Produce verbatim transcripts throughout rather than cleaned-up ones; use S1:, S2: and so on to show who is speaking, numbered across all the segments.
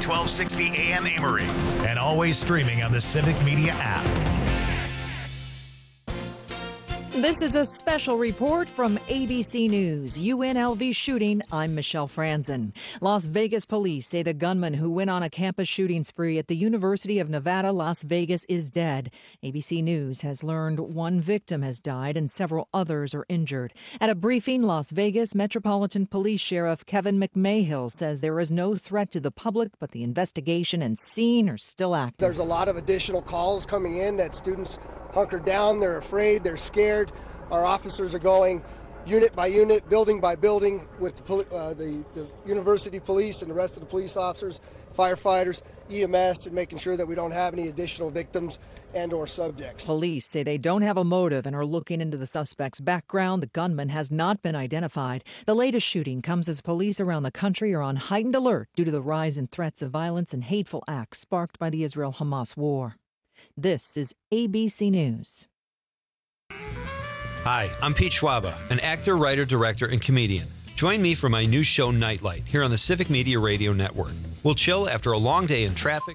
S1: twelve sixty A M Amory, and always streaming on the Civic Media app.
S2: This is a special report from A B C News. U N L V shooting. I'm Michelle Franzen. Las Vegas police say the gunman who went on a campus shooting spree at the University of Nevada, Las Vegas is dead. A B C News has learned one victim has died and several others are injured. At a briefing, Las Vegas Metropolitan Police Sheriff Kevin McMahill says there is no threat to the public, but the investigation and scene are still active.
S3: There's a lot of additional calls coming in that students hunkered down, they're afraid, they're scared. Our officers are going unit by unit, building by building with the, uh, the, the university police and the rest of the police officers, firefighters, E M S, and making sure that we don't have any additional victims and or subjects.
S2: Police say they don't have a motive and are looking into the suspect's background. The gunman has not been identified. The latest shooting comes as police around the country are on heightened alert due to the rise in threats of violence and hateful acts sparked by the Israel-Hamas war. This is A B C News.
S4: Hi, I'm Pete Schwaba, an actor, writer, director, and comedian. Join me for my new show, Nightlight, here on the Civic Media Radio Network. We'll chill after a long day in traffic.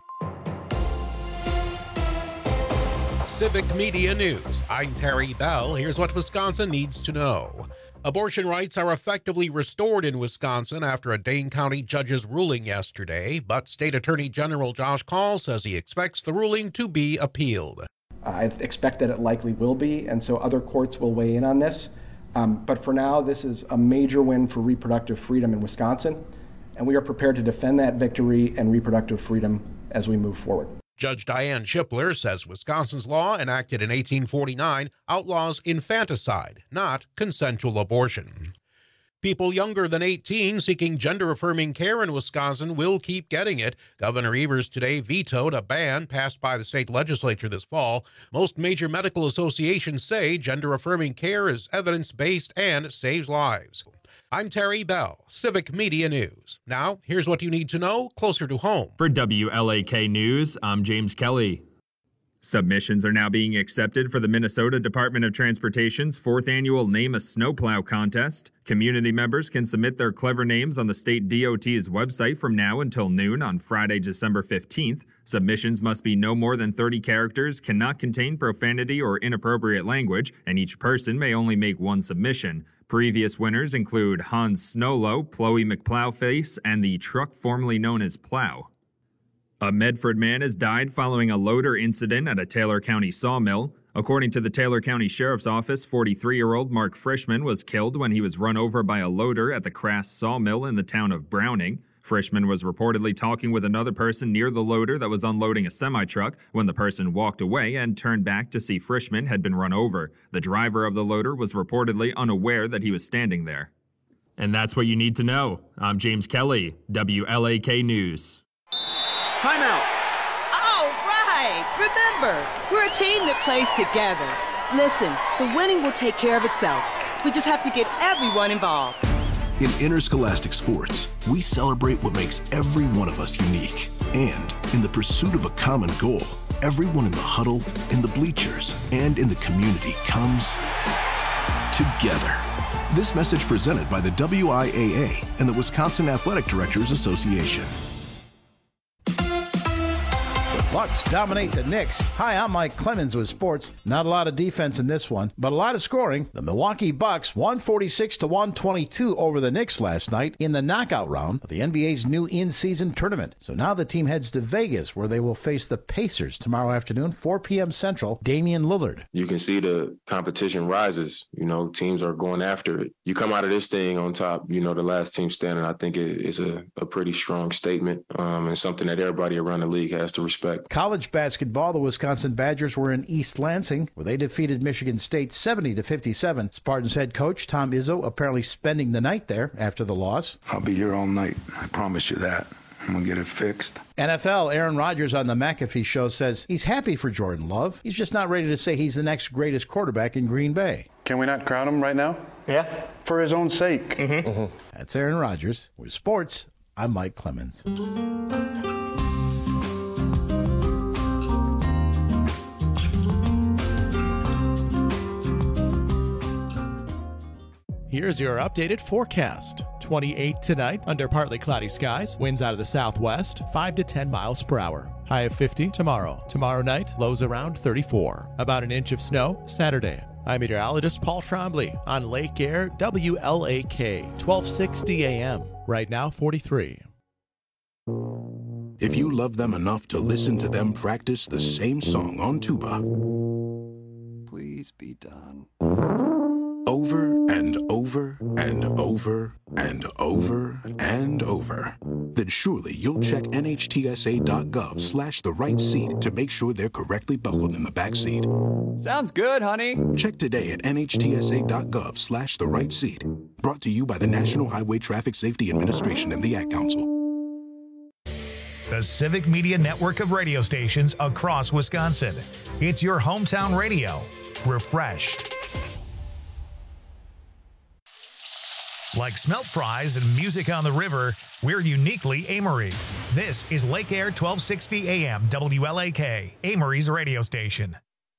S5: Civic Media News. I'm Terry Bell. Here's what Wisconsin needs to know. Abortion rights are effectively restored in Wisconsin after a Dane County judge's ruling yesterday, but State Attorney General Josh Kaul says he expects the ruling to be appealed.
S6: I expect that it likely will be, and so other courts will weigh in on this. Um, but for now, this is a major win for reproductive freedom in Wisconsin, and we are prepared to defend that victory and reproductive freedom as we move forward.
S5: Judge Diane Shipler says Wisconsin's law, enacted in eighteen forty-nine, outlaws infanticide, not consensual abortion. People younger than eighteen seeking gender-affirming care in Wisconsin will keep getting it. Governor Evers today vetoed a ban passed by the state legislature this fall. Most major medical associations say gender-affirming care is evidence-based and saves lives. I'm Terry Bell, Civic Media News. Now, here's what you need to know closer to home.
S7: For W L A K News, I'm James Kelly. Submissions are now being accepted for the Minnesota Department of Transportation's fourth annual Name a Snowplow contest. Community members can submit their clever names on the state D O T's website from now until noon on Friday, December fifteenth. Submissions must be no more than thirty characters, cannot contain profanity or inappropriate language, and each person may only make one submission. Previous winners include Hans Snowlow, Chloe McPlowface, and the truck formerly known as Plow. A Medford man has died following a loader incident at a Taylor County sawmill. According to the Taylor County Sheriff's Office, forty-three-year-old Mark Frischman was killed when he was run over by a loader at the Crass sawmill in the town of Browning. Frischman was reportedly talking with another person near the loader that was unloading a semi-truck when the person walked away and turned back to see Frischman had been run over. The driver of the loader was reportedly unaware that he was standing there. And that's what you need to know. I'm James Kelly, W L A K News.
S8: Timeout.
S9: All right. Remember, we're a team that plays together. Listen, the winning will take care of itself. We just have to get everyone involved.
S10: In interscholastic sports, we celebrate what makes every one of us unique. And in the pursuit of a common goal, everyone in the huddle, in the bleachers, and in the community comes together. This message presented by the W I A A and the Wisconsin Athletic Directors Association.
S11: Bucks dominate the Knicks. Hi, I'm Mike Clemens with sports. Not a lot of defense in this one, but a lot of scoring. The Milwaukee Bucks one forty-six to one twenty-two over the Knicks last night in the knockout round of the N B A's new in-season tournament. So now the team heads to Vegas, where they will face the Pacers tomorrow afternoon, four p.m. Central. Damian Lillard.
S12: You can see the competition rises. You know, teams are going after it. You come out of this thing on top, you know, the last team standing. I think it is a, a pretty strong statement um, and something that everybody around the league has to respect.
S11: College basketball, the Wisconsin Badgers were in East Lansing, where they defeated Michigan State seventy to fifty-seven. Spartans head coach Tom Izzo apparently spending the night there after the loss.
S13: I'll be here all night. I promise you that. I'm going to get it fixed.
S11: N F L, Aaron Rodgers on the McAfee Show says he's happy for Jordan Love. He's just not ready to say he's the next greatest quarterback in Green Bay.
S14: Can we not crown him right now?
S15: Yeah.
S14: For his own sake.
S15: Mm-hmm. Mm-hmm.
S11: That's Aaron Rodgers. With sports, I'm Mike Clemens.
S16: Here's your updated forecast.
S15: twenty-eight tonight under partly cloudy skies. Winds out of the southwest, five to ten miles per hour. High of fifty tomorrow. Tomorrow night, lows around thirty-four. About an inch of snow Saturday. I'm meteorologist Paul Trombley on Lake Air W L A K, twelve sixty A M. Right now, forty-three.
S10: If you love them enough to listen to them practice the same song on tuba,
S16: please be done.
S10: Over and over and over and over and over, then surely you'll check N H T S A dot gov slash the right seat to make sure they're correctly buckled in the back seat.
S16: Sounds good, honey.
S10: Check today at N H T S A dot gov slash the right seat. Brought to you by the National Highway Traffic Safety Administration and the Ad Council.
S1: The Civic Media network of radio stations across Wisconsin. It's your hometown radio. Refreshed. Like smelt fries and music on the river, we're uniquely Amory. This is Lake Air twelve sixty A M W L A K, Amory's radio station.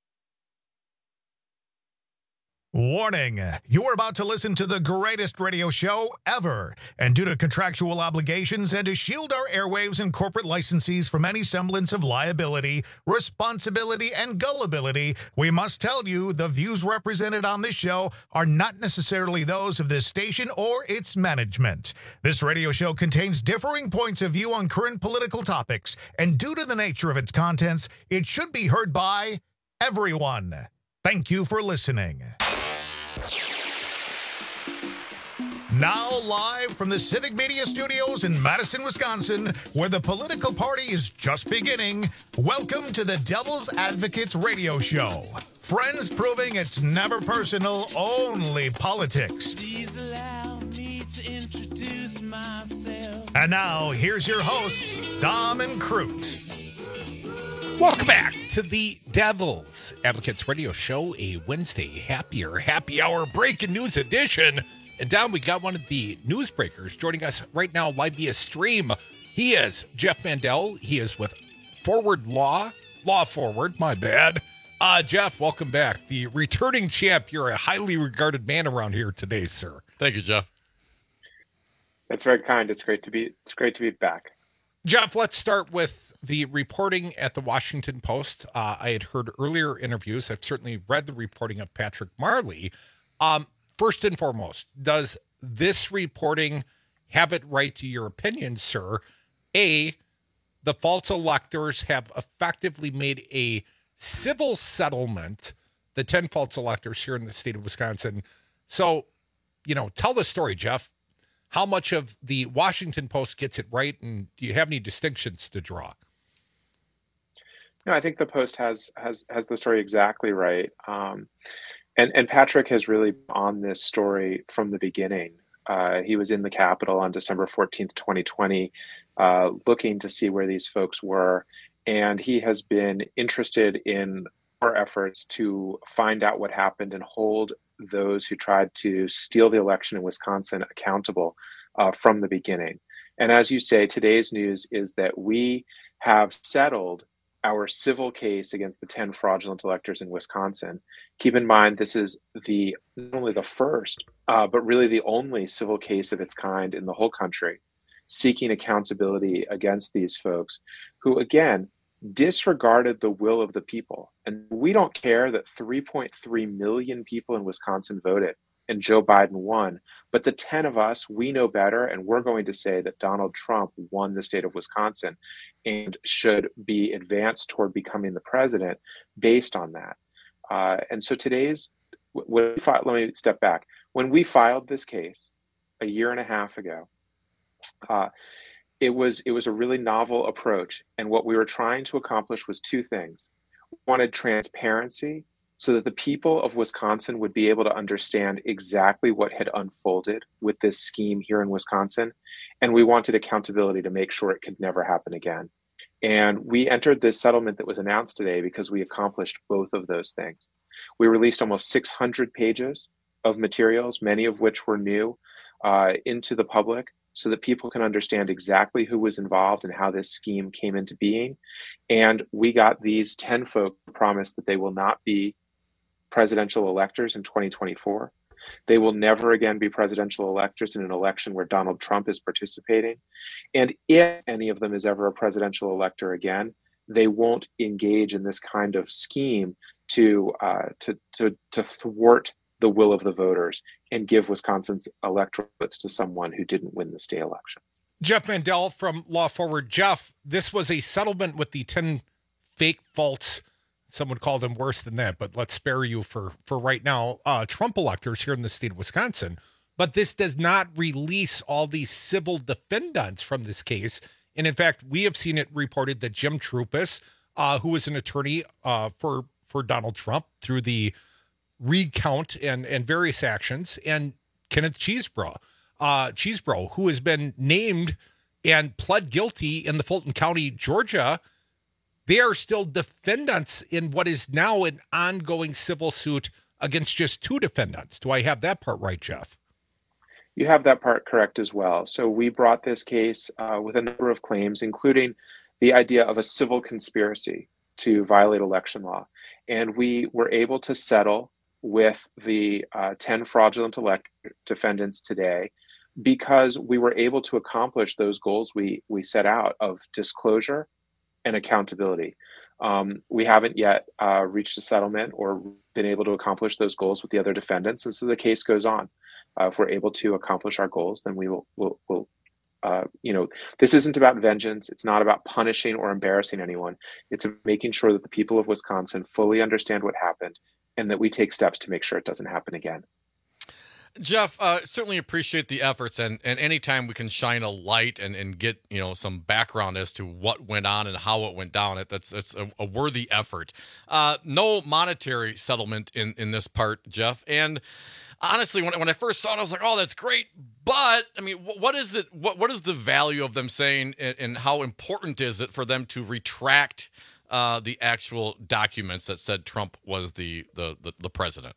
S1: Warning, you're about to listen to the greatest radio show ever. And due to contractual obligations and to shield our airwaves and corporate licensees from any semblance of liability, responsibility, and gullibility, we must tell you the views represented on this show are not necessarily those of this station or its management. This radio show contains differing points of view on current political topics, and due to the nature of its contents, it should be heard by everyone. Thank you for listening. Now live from the Civic Media Studios in Madison, Wisconsin, where the political party is just beginning, welcome to the Devil's Advocates Radio Show. Friends proving it's never personal, only politics. Please allow me to introduce myself. And now, here's your hosts, Dom and Crute.
S5: Welcome back to the Devil's Advocates Radio Show, a Wednesday happier happy hour breaking news edition. And down, we got one of the newsbreakers joining us right now live via stream. He is Jeff Mandel. He is with Forward Law, Law Forward, my bad. Uh, Jeff, welcome back. The returning champ. You're a highly regarded man around here today, sir.
S17: Thank you, Jeff.
S18: That's very kind. It's great to be, it's great to be back.
S5: Jeff, let's start with the reporting at the Washington Post. Uh, I had heard earlier interviews. I've certainly read the reporting of Patrick Marley. Um, First and foremost, does this reporting have it right to your opinion, sir? A, the false electors have effectively made a civil settlement, the ten false electors here in the state of Wisconsin. So, you know, tell the story, Jeff. How much of the Washington Post gets it right, and do you have any distinctions to draw?
S18: No, I think the Post has has has the story exactly right. Um, And and Patrick has really been on this story from the beginning. Uh, he was in the Capitol on December fourteenth, twenty twenty, uh, looking to see where these folks were. And he has been interested in our efforts to find out what happened and hold those who tried to steal the election in Wisconsin accountable uh, from the beginning. And as you say, today's news is that we have settled our civil case against the ten fraudulent electors in Wisconsin. Keep in mind, this is the not only the first, uh, but really the only civil case of its kind in the whole country, seeking accountability against these folks who, again, disregarded the will of the people. And we don't care that three point three million people in Wisconsin voted and Joe Biden won. But the ten of us, we know better, and we're going to say that Donald Trump won the state of Wisconsin and should be advanced toward becoming the president based on that. Uh, and so today's, when we filed, let me step back. When we filed this case a year and a half ago, uh, it was it was a really novel approach. And what we were trying to accomplish was two things. We wanted transparency, so that the people of Wisconsin would be able to understand exactly what had unfolded with this scheme here in Wisconsin. And we wanted accountability to make sure it could never happen again. And we entered this settlement that was announced today because we accomplished both of those things. We released almost six hundred pages of materials, many of which were new, uh, into the public, so that people can understand exactly who was involved and how this scheme came into being. And we got these ten folks to promise that they will not be presidential electors in twenty twenty-four. They will never again be presidential electors in an election where Donald Trump is participating. And if any of them is ever a presidential elector again, they won't engage in this kind of scheme to uh, to to to thwart the will of the voters and give Wisconsin's electoral votes to someone who didn't win the state election.
S5: Jeff Mandel from Law Forward. Jeff, this was a settlement with the ten fake, false, some would call them worse than that, but let's spare you for, for right now, uh, Trump electors here in the state of Wisconsin. But this does not release all these civil defendants from this case. And in fact, we have seen it reported that Jim Troupis, uh, who was an attorney uh, for, for Donald Trump through the recount and, and various actions, and Kenneth Chesebro, uh, Chesebro, who has been named and pled guilty in the Fulton County, Georgia, they are still defendants in what is now an ongoing civil suit against just two defendants. Do I have that part right, Jeff?
S18: You have that part correct as well. So we brought this case uh, with a number of claims, including the idea of a civil conspiracy to violate election law. And we were able to settle with the uh, ten fraudulent elect defendants today because we were able to accomplish those goals we we set out of disclosure and accountability. Um, we haven't yet uh, reached a settlement or been able to accomplish those goals with the other defendants, and so the case goes on. Uh, if we're able to accomplish our goals, then we will, will, will uh, you know, this isn't about vengeance. It's not about punishing or embarrassing anyone. It's making sure that the people of Wisconsin fully understand what happened and that we take steps to make sure it doesn't happen again.
S17: Jeff, uh, certainly appreciate the efforts, and, and anytime we can shine a light and, and get, you know, some background as to what went on and how it went down, it that's that's a, a worthy effort. Uh, no monetary settlement in, in this part, Jeff. And honestly, when when I first saw it, I was like, oh, that's great. But I mean, what is it? What what is the value of them saying, and, and how important is it for them to retract uh, the actual documents that said Trump was the the the, the president?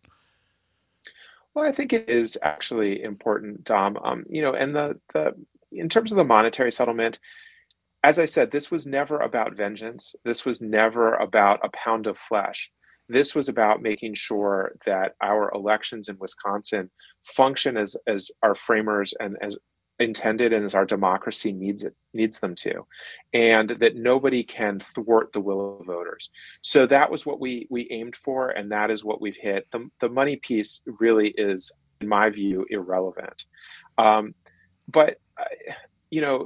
S18: Well, I think it is actually important, Dom. Um, you know, and the the in terms of the monetary settlement, as I said, this was never about vengeance. This was never about a pound of flesh. This was about making sure that our elections in Wisconsin function as as our framers and as intended and as our democracy needs it needs them to, and that nobody can thwart the will of voters. So that was what we we aimed for, and that is what we've hit. The, the money piece really is, in my view, irrelevant. Um, but uh, you know,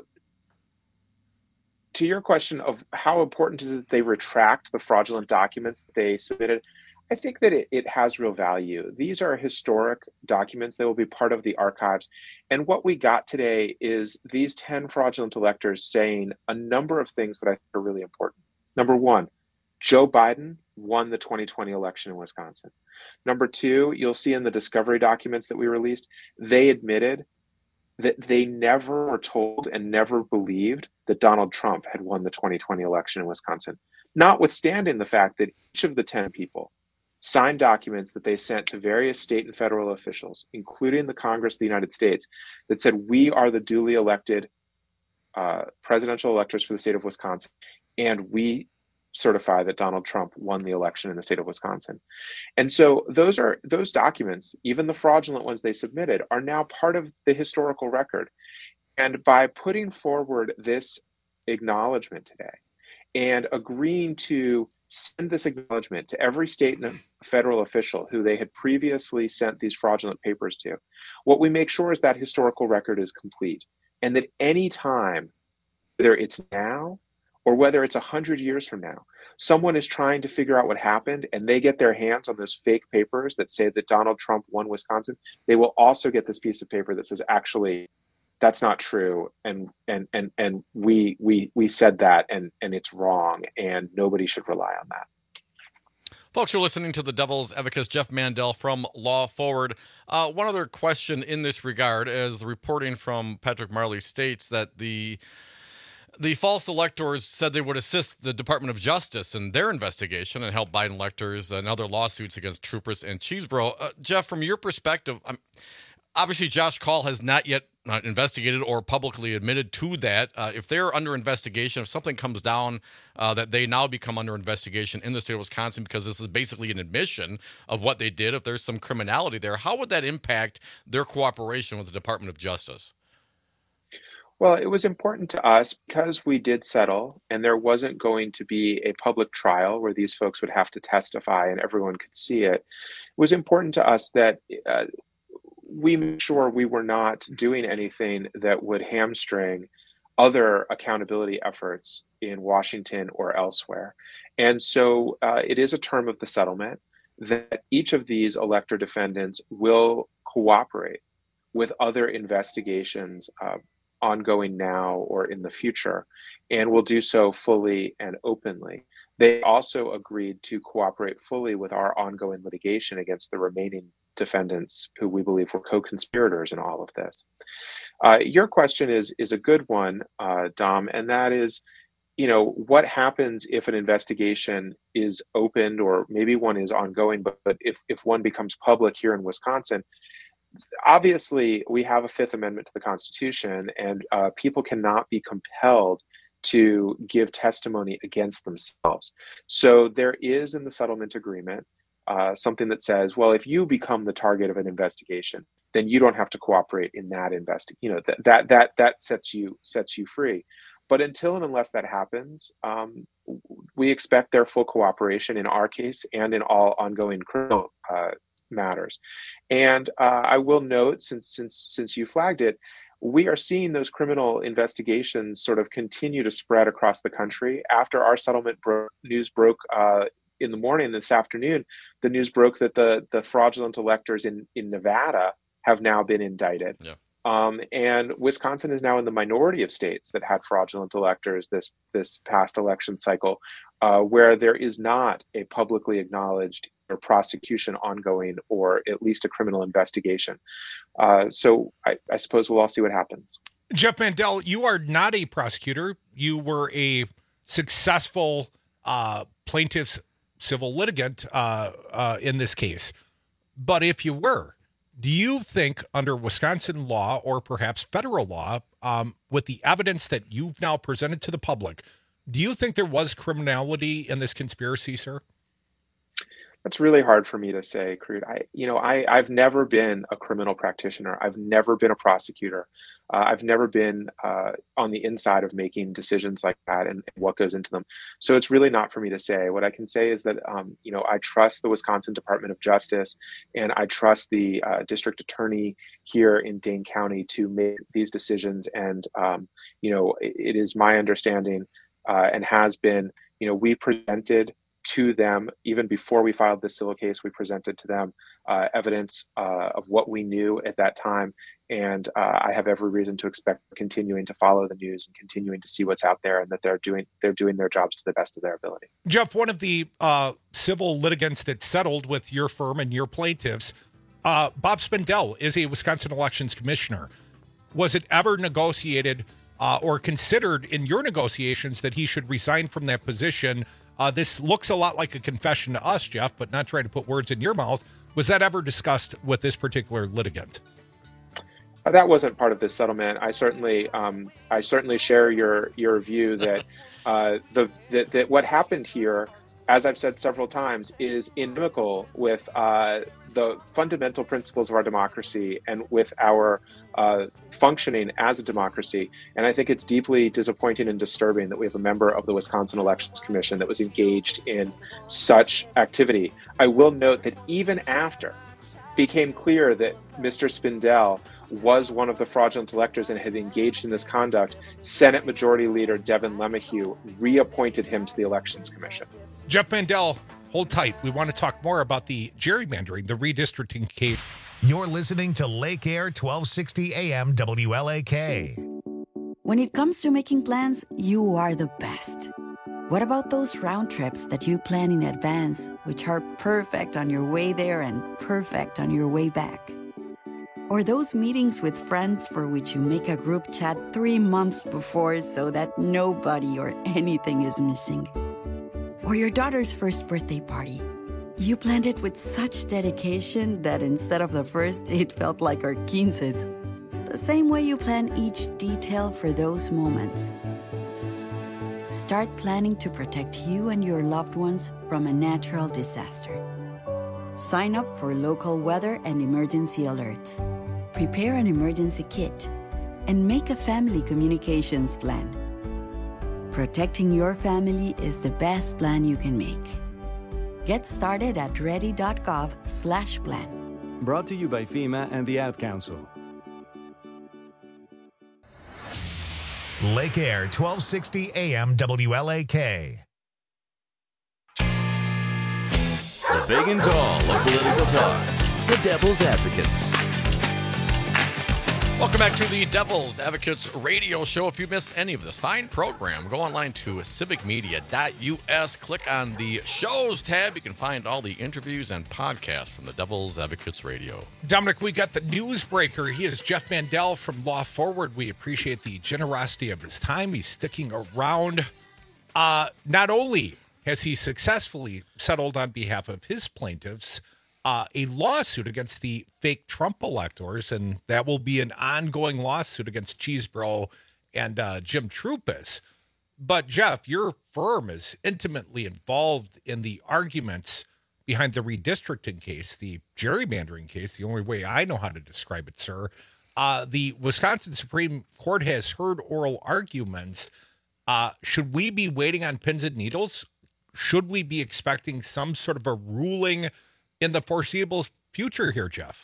S18: to your question of how important is it they retract the fraudulent documents that they submitted, I think that it, it has real value. These are historic documents. They will be part of the archives. And what we got today is these ten fraudulent electors saying a number of things that I think are really important. Number one, Joe Biden won the twenty twenty election in Wisconsin. Number two, you'll see in the discovery documents that we released, they admitted that they never were told and never believed that Donald Trump had won the twenty twenty election in Wisconsin, notwithstanding the fact that each of the ten people signed documents that they sent to various state and federal officials, including the Congress of the United States, that said, we are the duly elected uh, presidential electors for the state of Wisconsin, and we certify that Donald Trump won the election in the state of Wisconsin. And so those are those documents, even the fraudulent ones they submitted, are now part of the historical record. And by putting forward this acknowledgement today and agreeing to send this acknowledgement to every state and federal official who they had previously sent these fraudulent papers to, what we make sure is that historical record is complete, and that any time, whether it's now or whether it's one hundred years from now, someone is trying to figure out what happened and they get their hands on those fake papers that say that Donald Trump won Wisconsin, they will also get this piece of paper that says, actually, that's not true, and and and and we we we said that, and and it's wrong, and nobody should rely on that.
S17: Folks, you're listening to the Devil's Advocate, Jeff Mandel from Law Forward. Uh, one other question in this regard, as the reporting from Patrick Marley states that the the false electors said they would assist the Department of Justice in their investigation and help Biden electors and other lawsuits against Troupis and Chesebro. Uh, Jeff, from your perspective, I'm, obviously, Josh Kaul has not yet uh, investigated or publicly admitted to that. Uh, if they're under investigation, if something comes down uh, that they now become under investigation in the state of Wisconsin, because this is basically an admission of what they did, if there's some criminality there, how would that impact their cooperation with the Department of Justice?
S18: Well, it was important to us because we did settle and there wasn't going to be a public trial where these folks would have to testify and everyone could see it. It was important to us that uh, we made sure we were not doing anything that would hamstring other accountability efforts in Washington or elsewhere. And so uh, it is a term of the settlement that each of these elector defendants will cooperate with other investigations uh, ongoing now or in the future, and will do so fully and openly. They also agreed to cooperate fully with our ongoing litigation against the remaining defendants who we believe were co-conspirators in all of this. Uh, your question is is a good one, uh, Dom, and that is, you know, what happens if an investigation is opened, or maybe one is ongoing, but, but if, if one becomes public here in Wisconsin? Obviously, we have a Fifth Amendment to the Constitution, and uh, people cannot be compelled to give testimony against themselves. So there is in the settlement agreement uh, something that says, well, if you become the target of an investigation, then you don't have to cooperate in that investi- You know, th- that that that sets you sets you free. But until and unless that happens, um, we expect their full cooperation in our case and in all ongoing criminal uh, matters. And uh, I will note, since since since you flagged it, we are seeing those criminal investigations sort of continue to spread across the country. After our settlement bro- news broke uh, in the morning this afternoon, the news broke that the the fraudulent electors in in Nevada have now been indicted.
S17: Yeah.
S18: Um, and Wisconsin is now in the minority of states that had fraudulent electors this this past election cycle, uh, where there is not a publicly acknowledged or prosecution ongoing, or at least a criminal investigation. Uh, so I, I suppose we'll all see what happens.
S5: Jeff Mandel, you are not a prosecutor. You were a successful uh, plaintiff's civil litigant uh, uh, in this case. But if you were, do you think under Wisconsin law, or perhaps federal law, um, with the evidence that you've now presented to the public, do you think there was criminality in this conspiracy, sir?
S18: That's really hard for me to say, Crude. I, you know, I, I've never been a criminal practitioner. I've never been a prosecutor. Uh, I've never been uh, on the inside of making decisions like that and, and what goes into them. So it's really not for me to say. What I can say is that, um, you know, I trust the Wisconsin Department of Justice, and I trust the uh, district attorney here in Dane County to make these decisions. And, um, you know, it, it is my understanding uh, and has been, you know, we presented to them, even before we filed this civil case, we presented to them uh, evidence uh, of what we knew at that time. And uh, I have every reason to expect continuing to follow the news and continuing to see what's out there, and that they're doing they're doing their jobs to the best of their ability.
S5: Jeff, one of the uh, civil litigants that settled with your firm and your plaintiffs, uh, Bob Spindell, is a Wisconsin elections commissioner. Was it ever negotiated uh, or considered in your negotiations that he should resign from that position? Uh, this looks a lot like a confession to us, Jeff, but not trying to put words in your mouth. Was that ever discussed with this particular litigant?
S18: Uh, that wasn't part of this settlement. I certainly, um, I certainly share your your view that uh, the that, that what happened here, as I've said several times, is inimical with uh, the fundamental principles of our democracy and with our uh, functioning as a democracy. And I think it's deeply disappointing and disturbing that we have a member of the Wisconsin Elections Commission that was engaged in such activity. I will note that even after it became clear that Mister Spindell was one of the fraudulent electors and had engaged in this conduct, Senate Majority Leader Devin LeMahieu reappointed him to the Elections Commission.
S5: Jeff Mandel, hold tight. We want to talk more about the gerrymandering, the redistricting case.
S1: You're listening to Lake Air twelve sixty A M W L A K.
S19: When it comes to making plans, you are the best. What about those round trips that you plan in advance, which are perfect on your way there and perfect on your way back? Or those meetings with friends for which you make a group chat three months before so that nobody or anything is missing? Or your daughter's first birthday party. You planned it with such dedication that instead of the first, it felt like our quinces. The same way you plan each detail for those moments. Start planning to protect you and your loved ones from a natural disaster. Sign up for local weather and emergency alerts. Prepare an emergency kit and make a family communications plan. Protecting your family is the best plan you can make. Get started at ready.gov slash plan.
S8: Brought to you by FEMA and the Ad Council.
S1: Lake Air, twelve sixty A M W L A K.
S20: The big and tall of political talk. The Devil's Advocates.
S17: Welcome back to the Devil's Advocates radio show. If you missed any of this fine program, go online to civic media dot U S. Click on the shows tab. You can find all the interviews and podcasts from the Devil's Advocates radio.
S5: Dominic, we got the newsbreaker. He is Jeff Mandel from Law Forward. We appreciate the generosity of his time. He's sticking around. Uh, not only has he successfully settled on behalf of his plaintiffs Uh, a lawsuit against the fake Trump electors, and that will be an ongoing lawsuit against Cheesebro and uh, Jim Troupis. But, Jeff, your firm is intimately involved in the arguments behind the redistricting case, the gerrymandering case, the only way I know how to describe it, sir. Uh, the Wisconsin Supreme Court has heard oral arguments. Uh, should we be waiting on pins and needles? Should we be expecting some sort of a ruling in the foreseeable future here, Jeff?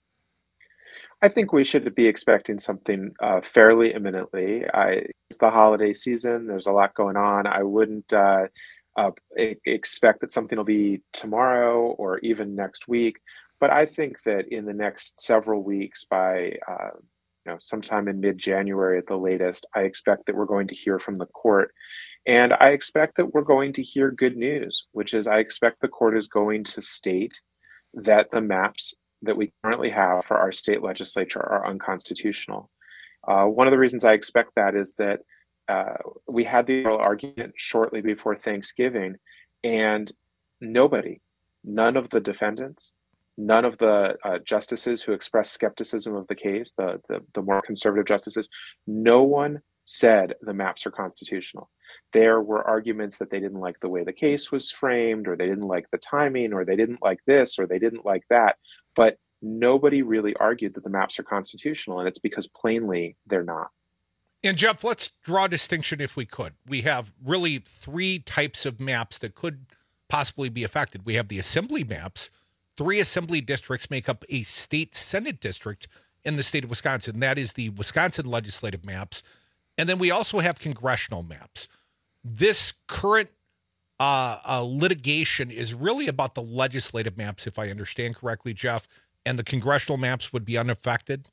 S18: I think we should be expecting something uh, fairly imminently. I, it's the holiday season. There's a lot going on. I wouldn't uh, uh, e- expect that something will be tomorrow or even next week. But I think that in the next several weeks, by uh, you know, sometime in mid-January at the latest, I expect that we're going to hear from the court. And I expect that we're going to hear good news, which is I expect the court is going to state that the maps that we currently have for our state legislature are unconstitutional. Uh, one of the reasons I expect that is that uh, we had the oral argument shortly before Thanksgiving, and nobody, none of the defendants, none of the uh, justices who expressed skepticism of the case, the, the, the more conservative justices, no one said the maps are constitutional. There were arguments that they didn't like the way the case was framed, or they didn't like the timing, or they didn't like this, or they didn't like that. But nobody really argued that the maps are constitutional, and it's because plainly they're not.
S5: And Jeff, let's draw a distinction if we could. We have really three types of maps that could possibly be affected. We have the assembly maps. Three assembly districts make up a state Senate district in the state of Wisconsin. That is the Wisconsin legislative maps. And then we also have congressional maps. This current uh, uh, litigation is really about the legislative maps, if I understand correctly, Jeff, and the congressional maps would be unaffected?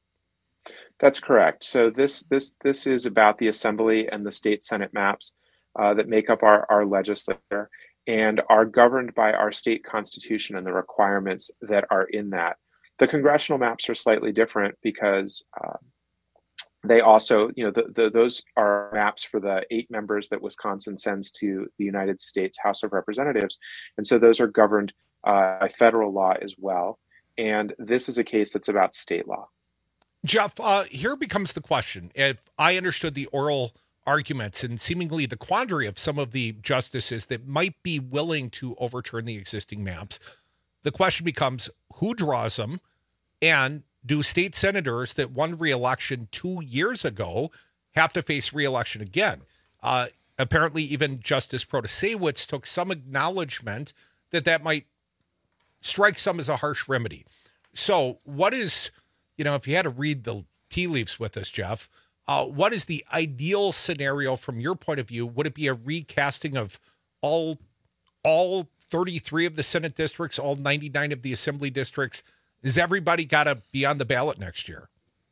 S18: That's correct. So this this this is about the Assembly and the state Senate maps uh, that make up our, our legislature and are governed by our state constitution and the requirements that are in that. The congressional maps are slightly different because uh, they also, you know, the, the, those are maps for the eight members that Wisconsin sends to the United States House of Representatives. And so those are governed uh, by federal law as well. And this is a case that's about state law.
S5: Jeff, uh, here becomes the question. If I understood the oral arguments and seemingly the quandary of some of the justices that might be willing to overturn the existing maps, the question becomes who draws them, and do state senators that won re-election two years ago have to face re-election again? Uh, apparently, even Justice Protasewicz took some acknowledgement that that might strike some as a harsh remedy. So what is, you know, if you had to read the tea leaves with us, Jeff, uh, what is the ideal scenario from your point of view? Would it be a recasting of all, all thirty-three of the Senate districts, all ninety-nine of the Assembly districts? Is everybody got to be on the ballot next year?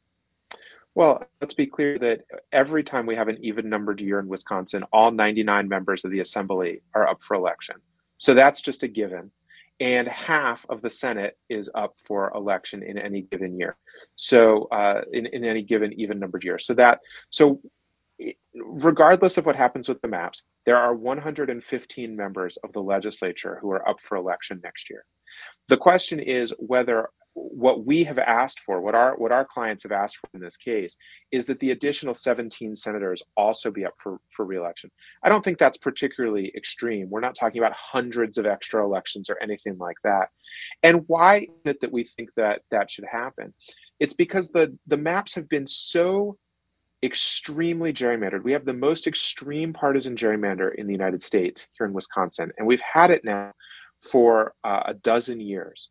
S18: Well, let's be clear that every time we have an even numbered year in Wisconsin, all ninety-nine members of the Assembly are up for election. So that's just a given. And half of the Senate is up for election in any given year. So uh, in, in any given even numbered year. So that, so regardless of what happens with the maps, there are one hundred fifteen members of the legislature who are up for election next year. The question is whether what we have asked for, what our what our clients have asked for in this case, is that the additional seventeen senators also be up for, for re-election. I don't think that's particularly extreme. We're not talking about hundreds of extra elections or anything like that. And why is it that we think that that should happen? It's because the, the maps have been so extremely gerrymandered. We have the most extreme partisan gerrymander in the United States here in Wisconsin, and we've had it now for uh, a dozen years.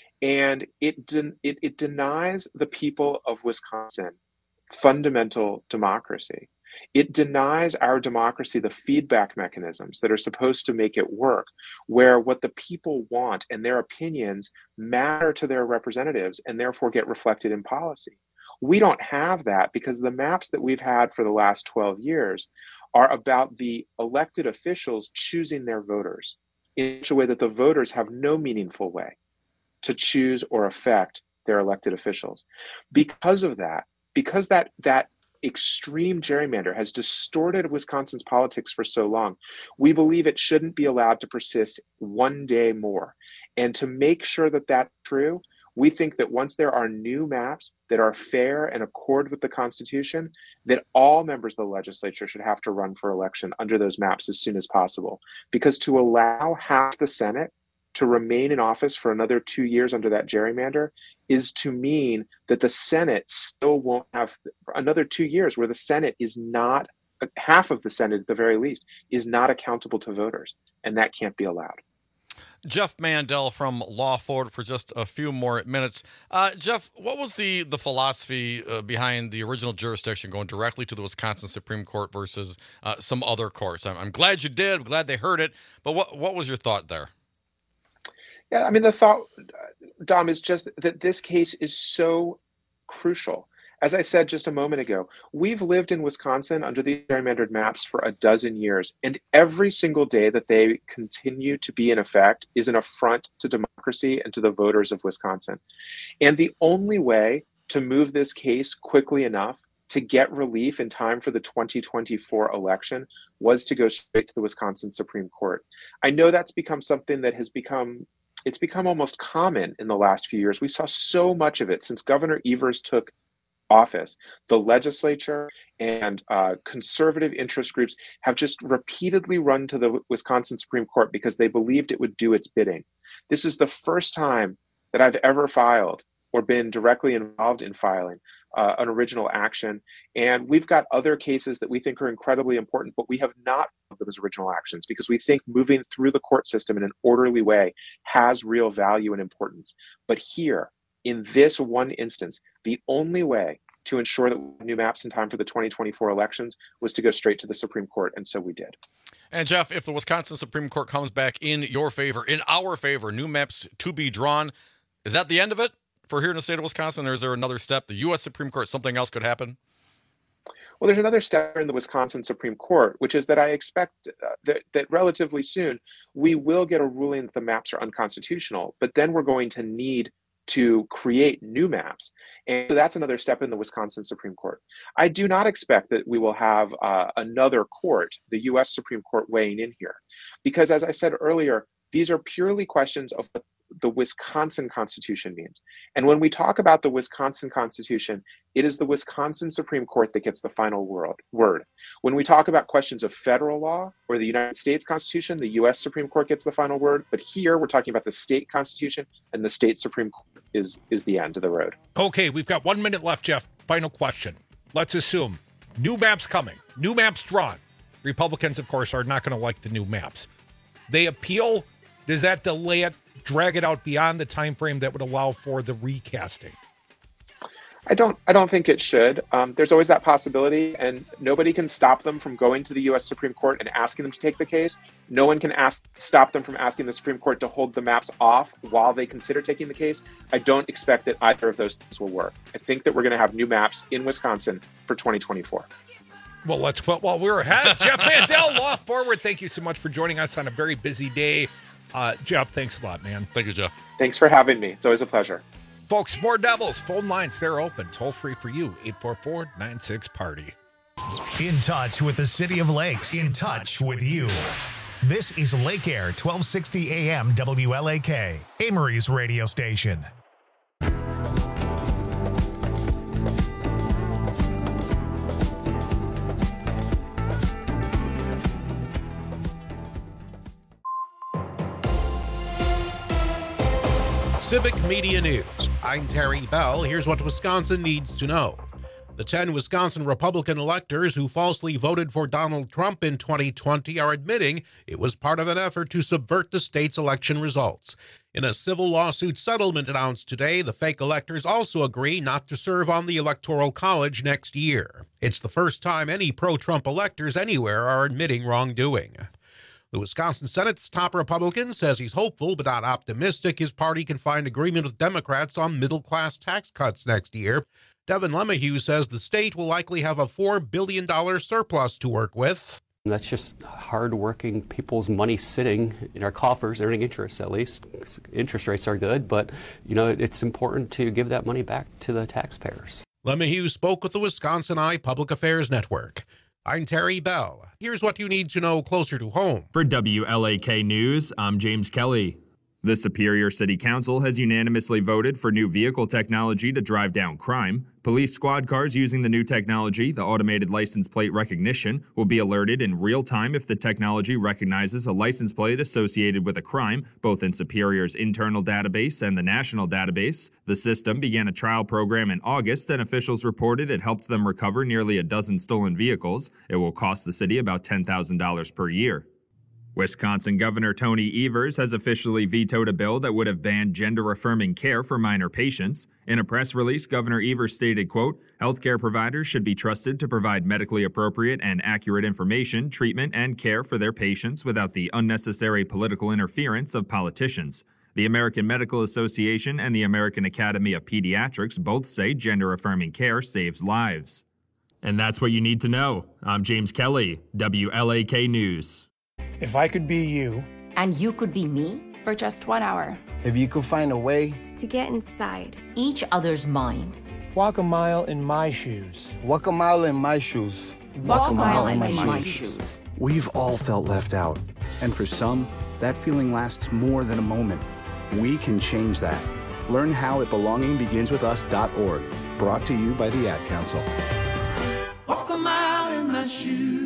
S18: And it, de- it it denies the people of Wisconsin fundamental democracy. It denies our democracy the feedback mechanisms that are supposed to make it work, where what the people want and their opinions matter to their representatives and therefore get reflected in policy. We don't have that because the maps that we've had for the last twelve years are about the elected officials choosing their voters in such a way that the voters have no meaningful way to choose or affect their elected officials. Because of that, because that that extreme gerrymander has distorted Wisconsin's politics for so long, we believe it shouldn't be allowed to persist one day more. And to make sure that that's true, we think that once there are new maps that are fair and accord with the Constitution, that all members of the legislature should have to run for election under those maps as soon as possible. Because to allow half the Senate to remain in office for another two years under that gerrymander is to mean that the Senate still won't have another two years where the Senate is not, half of the Senate at the very least, is not accountable to voters. And that can't be allowed.
S17: Jeff Mandel from Law Forward for just a few more minutes. Uh, Jeff, what was the, the philosophy uh, behind the original jurisdiction going directly to the Wisconsin Supreme Court versus uh, some other courts? I'm, I'm glad you did. I'm glad they heard it. But what, what was your thought there?
S18: Yeah, I mean, the thought, Dom, is just that this case is so crucial. As I said just a moment ago, we've lived in Wisconsin under the gerrymandered maps for a dozen years, and every single day that they continue to be in effect is an affront to democracy and to the voters of Wisconsin. And the only way to move this case quickly enough to get relief in time for the twenty twenty-four election was to go straight to the Wisconsin Supreme Court. I know that's become something that has become It's become almost common in the last few years. We saw so much of it since Governor Evers took office. The legislature and uh, conservative interest groups have just repeatedly run to the Wisconsin Supreme Court because they believed it would do its bidding. This is the first time that I've ever filed or been directly involved in filing uh, an original action. And we've got other cases that we think are incredibly important, but we have not filed them as original actions because we think moving through the court system in an orderly way has real value and importance. But here, in this one instance, the only way to ensure that we have new maps in time for the twenty twenty-four elections was to go straight to the Supreme Court, and so we did.
S17: And Jeff, if the Wisconsin Supreme Court comes back in your favor, in our favor, new maps to be drawn, is that the end of it for here in the state of Wisconsin, or is there another step? The U S Supreme Court, something else could happen?
S18: Well, there's another step in the Wisconsin Supreme Court, which is that I expect uh, that, that relatively soon we will get a ruling that the maps are unconstitutional, but then we're going to need to create new maps. And so that's another step in the Wisconsin Supreme Court. I do not expect that we will have uh, another court, the U S Supreme Court, weighing in here. Because as I said earlier, these are purely questions of what the Wisconsin Constitution means. And when we talk about the Wisconsin Constitution, it is the Wisconsin Supreme Court that gets the final word. When we talk about questions of federal law or the United States Constitution, the U S Supreme Court gets the final word. But here we're talking about the state constitution, and the state Supreme Court is, is the end of the road.
S5: Okay, we've got one minute left, Jeff. Final question. Let's assume new maps coming, new maps drawn. Republicans, of course, are not going to like the new maps. They appeal. Does that delay it, drag it out beyond the time frame that would allow for the recasting?
S18: I don't I don't think it should. Um, there's always that possibility, and nobody can stop them from going to the U S Supreme Court and asking them to take the case. No one can ask stop them from asking the Supreme Court to hold the maps off while they consider taking the case. I don't expect that either of those things will work. I think that we're going to have new maps in Wisconsin for twenty twenty-four.
S5: Well, let's quit while we're ahead. Jeff Mandel, Law Forward, thank you so much for joining us on a very busy day. Uh, Jeff, thanks a lot, man.
S17: Thank you, Jeff.
S18: Thanks for having me. It's always a pleasure.
S5: Folks, more Devils. Phone lines, they're open. Toll free for you, eight four four, nine six, party.
S1: In touch with the City of Lakes. In touch with you. This is Lake Air, twelve sixty A M W L A K, Amory's radio station.
S5: Civic Media News. I'm Terry Bell. Here's what Wisconsin needs to know. The ten Wisconsin Republican electors who falsely voted for Donald Trump in twenty twenty are admitting it was part of an effort to subvert the state's election results. In a civil lawsuit settlement announced today, the fake electors also agree not to serve on the Electoral College next year. It's the first time any pro-Trump electors anywhere are admitting wrongdoing. The Wisconsin Senate's top Republican says he's hopeful but not optimistic his party can find agreement with Democrats on middle-class tax cuts next year. Devin Lemahieu says the state will likely have a four billion dollars surplus to work with.
S21: That's just hard-working people's money sitting in our coffers, earning interest at least. Interest rates are good, but you know it's important to give that money back to the taxpayers.
S5: Lemahieu spoke with the Wisconsin Eye Public Affairs Network. I'm Terry Bell. Here's what you need to know closer to home.
S7: For W L A K News, I'm James Kelly. The Superior City Council has unanimously voted for new vehicle technology to drive down crime. Police squad cars using the new technology, the automated license plate recognition, will be alerted in real time if the technology recognizes a license plate associated with a crime, both in Superior's internal database and the national database. The system began a trial program in August, and officials reported it helped them recover nearly a dozen stolen vehicles. It will cost the city about ten thousand dollars per year. Wisconsin Governor Tony Evers has officially vetoed a bill that would have banned gender-affirming care for minor patients. In a press release, Governor Evers stated, quote, "Healthcare providers should be trusted to provide medically appropriate and accurate information, treatment, and care for their patients without the unnecessary political interference of politicians." The American Medical Association and the American Academy of Pediatrics both say gender-affirming care saves lives. And that's what you need to know. I'm James Kelly, W L A K News.
S22: If I could be you.
S23: And you could be me?
S24: For just one hour.
S22: If you could find a way.
S24: To get inside.
S23: Each other's mind.
S22: Walk a mile in my shoes.
S25: Walk a mile in my shoes.
S23: Walk, Walk a mile, mile in, my, in my shoes. shoes.
S26: We've all felt left out. And for some, that feeling lasts more than a moment. We can change that. Learn how at belonging begins with us dot org. Brought to you by the Ad Council.
S27: Walk a mile in my shoes.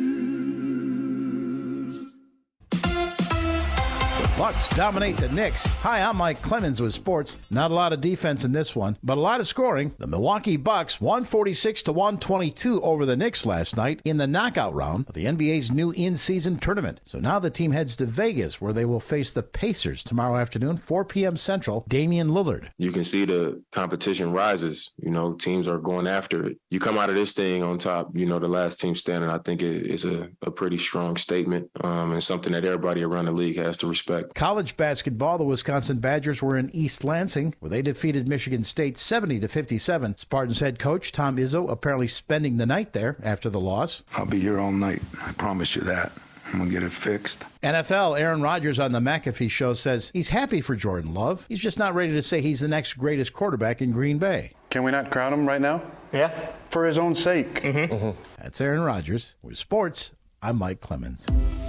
S11: Bucks dominate the Knicks. Hi, I'm Mike Clemens with sports. Not a lot of defense in this one, but a lot of scoring. The Milwaukee Bucks one forty-six to one twenty-two over the Knicks last night in the knockout round of the N B A's new in-season tournament. So now the team heads to Vegas, where they will face the Pacers tomorrow afternoon, four p.m. Central. Damian Lillard.
S12: You can see the competition rises. You know, teams are going after it. You come out of this thing on top, you know, the last team standing. I think it is a, a pretty strong statement um, and something that everybody around the league has to respect.
S11: College basketball, the Wisconsin Badgers were in East Lansing, where they defeated Michigan State seventy to fifty-seven. Spartans head coach Tom Izzo apparently spending the night there after the loss.
S13: I'll be here all night. I promise you that. I'm going to get it fixed.
S11: N F L, Aaron Rodgers on the McAfee Show says he's happy for Jordan Love. He's just not ready to say he's the next greatest quarterback in Green Bay.
S14: Can we not crown him right now?
S22: Yeah.
S14: For his own sake.
S22: Mm-hmm.
S11: Mm-hmm. That's Aaron Rodgers. With sports, I'm Mike Clemens.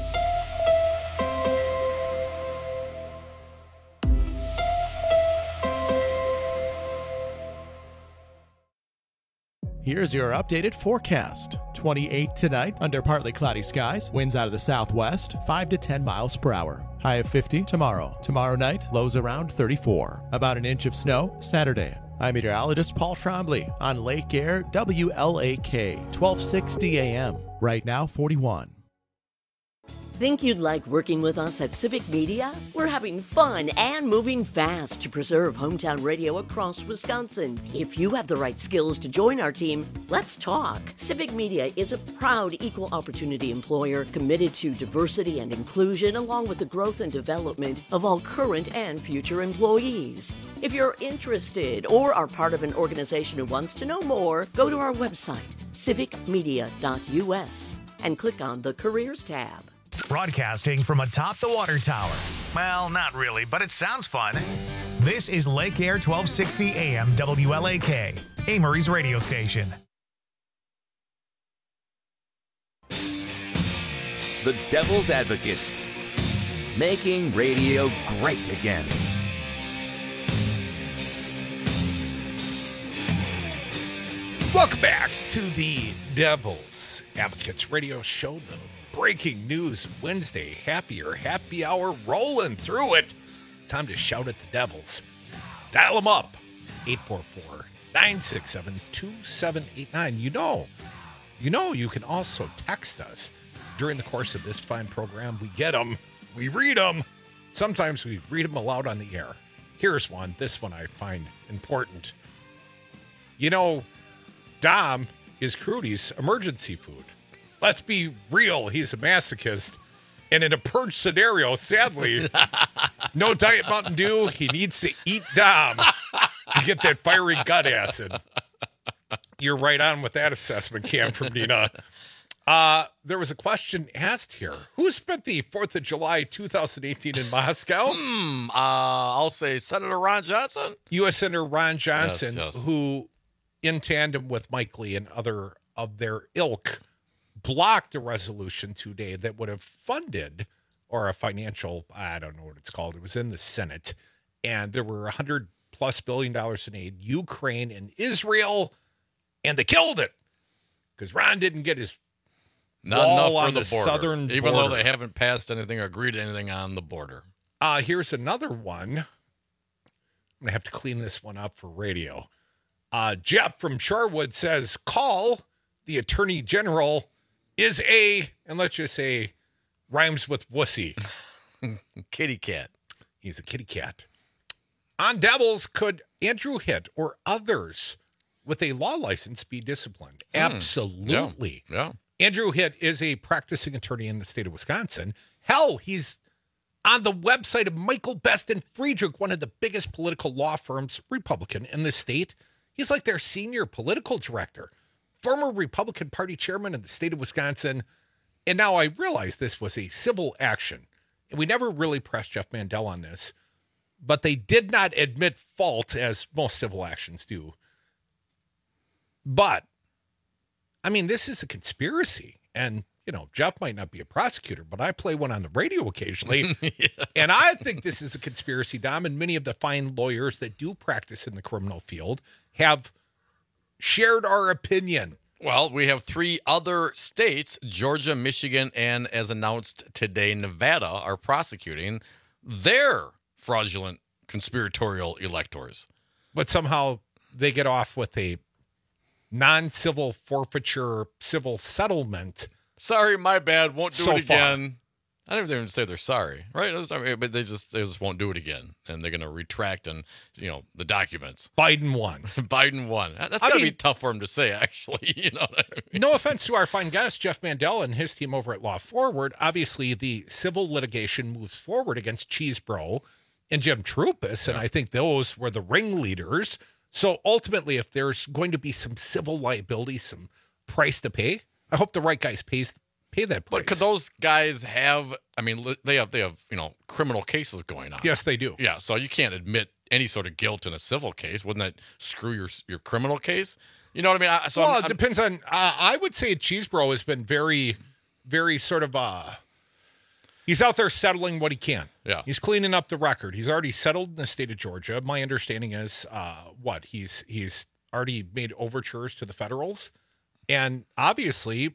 S15: Here's your updated forecast. twenty-eight tonight under partly cloudy skies. Winds out of the southwest, five to ten miles per hour. High of fifty tomorrow. Tomorrow night, lows around thirty-four. About an inch of snow Saturday. I'm meteorologist Paul Trombley on Lake Air, W L A K, twelve sixty A M. Right now, forty-one.
S28: Think you'd like working with us at Civic Media? We're having fun and moving fast to preserve hometown radio across Wisconsin. If you have the right skills to join our team, let's talk. Civic Media is a proud equal opportunity employer committed to diversity and inclusion, along with the growth and development of all current and future employees. If you're interested or are part of an organization who wants to know more, go to our website, civic media dot U S, and click on the Careers tab.
S1: Broadcasting from atop the water tower. Well, not really, but it sounds fun. This is Lake Air twelve sixty A M W L A K, Amory's radio station.
S20: the Devil's Advocates, making radio great again.
S5: Welcome back to the Devil's Advocates radio show, the breaking news Wednesday. Happier happy hour rolling through it. Time to shout at the Devils. Dial them up. eight four four, nine six seven, two seven eight nine. You know, you know you can also text us during the course of this fine program. We get them. We read them. Sometimes we read them aloud on the air. Here's one. This one I find important. You know, Dom is Crudy's emergency food. Let's be real. He's a masochist. And in a purge scenario, sadly, no Diet Mountain Dew. He needs to eat Dom to get that fiery gut acid. You're right on with that assessment, Cam, from Nina. Uh, there was a question asked here. Who spent the fourth of July two thousand eighteen in Moscow?
S17: Hmm, uh, I'll say Senator Ron Johnson.
S5: U S Senator Ron Johnson,
S17: Yes, yes.
S5: who, in tandem with Mike Lee and other of their ilk, blocked a resolution today that would have funded, or a financial, I don't know what it's called. It was in the Senate, and there were one hundred plus billion dollars in aid, Ukraine and Israel, and they killed it because Ron didn't get his
S17: Not
S5: wall
S17: enough for
S5: on
S17: the,
S5: the
S17: border,
S5: southern
S17: even
S5: border.
S17: though they haven't passed anything or agreed to anything on the border.
S5: Uh, here's another one. I'm going to have to clean this one up for radio. Uh, Jeff from Shorewood says, call the Attorney General is a, and let's just say, rhymes with wussy.
S17: Kitty cat.
S5: He's a kitty cat. On Devils, could Andrew Hitt or others with a law license be disciplined?
S17: Hmm.
S5: Absolutely.
S17: Yeah.
S5: Andrew Hitt is a practicing attorney in the state of Wisconsin. Hell, he's on the website of Michael Best and Friedrich, one of the biggest political law firms, Republican, in the state. He's like their senior political director, former Republican Party chairman in the state of Wisconsin. And now I realize this was a civil action. And we never really pressed Jeff Mandel on this, but they did not admit fault, as most civil actions do. But, I mean, this is a conspiracy. And, you know, Jeff might not be a prosecutor, but I play one on the radio occasionally. Yeah. And I think this is a conspiracy, Dom, and many of the fine lawyers that do practice in the criminal field have shared our opinion.
S17: Well, we have three other states, Georgia, Michigan, and as announced today, Nevada, are prosecuting their fraudulent conspiratorial electors.
S5: But somehow they get off with a non-civil forfeiture civil settlement.
S17: Sorry, my bad. Won't do
S5: so
S17: it again.
S5: Far.
S17: I don't even say they're sorry, right? But they just they just won't do it again, and they're going to retract and you know the documents.
S5: Biden won.
S17: Biden won. That's
S5: I
S17: got to
S5: mean,
S17: be tough for him to say, actually. You know. What I mean?
S5: No offense to our fine guest Jeff Mandel and his team over at Law Forward. Obviously, the civil litigation moves forward against Cheesebro and Jim Trupus, yeah. and I think those were the ringleaders. So ultimately, if there's going to be some civil liability, some price to pay, I hope the right guys pays. Pay that price.
S17: But could those guys have? I mean, they have they have you know criminal cases going on.
S5: Yes, they do.
S17: Yeah, so you can't admit any sort of guilt in a civil case. Wouldn't that screw your your criminal case? You know what I mean? I, so
S5: well,
S17: I'm,
S5: it
S17: I'm,
S5: depends on. Uh, I would say Cheesebro has been very, very sort of. Uh, he's out there settling what he can.
S17: Yeah,
S5: he's cleaning up the record. He's already settled in the state of Georgia. My understanding is, uh, what he's he's already made overtures to the federals, and obviously.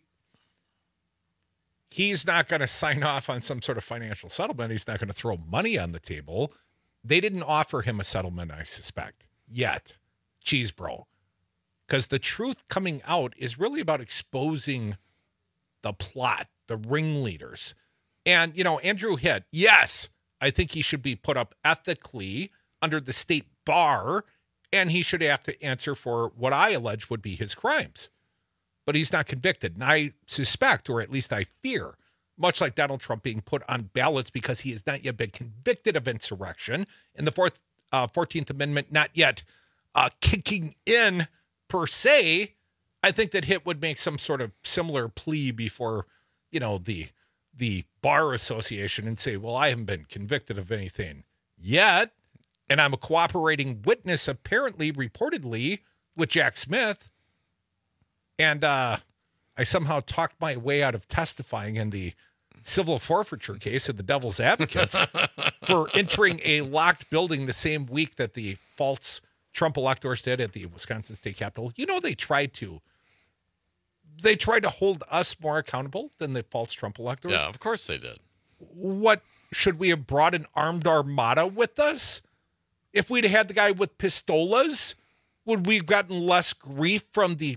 S5: He's not going to sign off on some sort of financial settlement. He's not going to throw money on the table. They didn't offer him a settlement, I suspect, yet, Cheesebro. Because the truth coming out is really about exposing the plot, the ringleaders. And, you know, Andrew Hitt, yes, I think he should be put up ethically under the state bar, and he should have to answer for what I allege would be his crimes. But he's not convicted. And I suspect, or at least I fear, much like Donald Trump being put on ballots because he has not yet been convicted of insurrection, and the fourth, uh, fourteenth Amendment not yet uh, kicking in per se, I think that Hitt would make some sort of similar plea before, you know, the the Bar Association and say, well, I haven't been convicted of anything yet, and I'm a cooperating witness, apparently, reportedly, with Jack Smith. And uh, I somehow talked my way out of testifying in the
S2: civil forfeiture case of the devil's advocates for entering a locked building the same week that the false Trump electors did at the Wisconsin State Capitol. You know, they tried to they tried to hold us more accountable than the false Trump electors.
S17: Yeah, of course they did.
S2: What, should we have brought an armed armada with us? If we'd had the guy with pistolas, would we have gotten less grief from the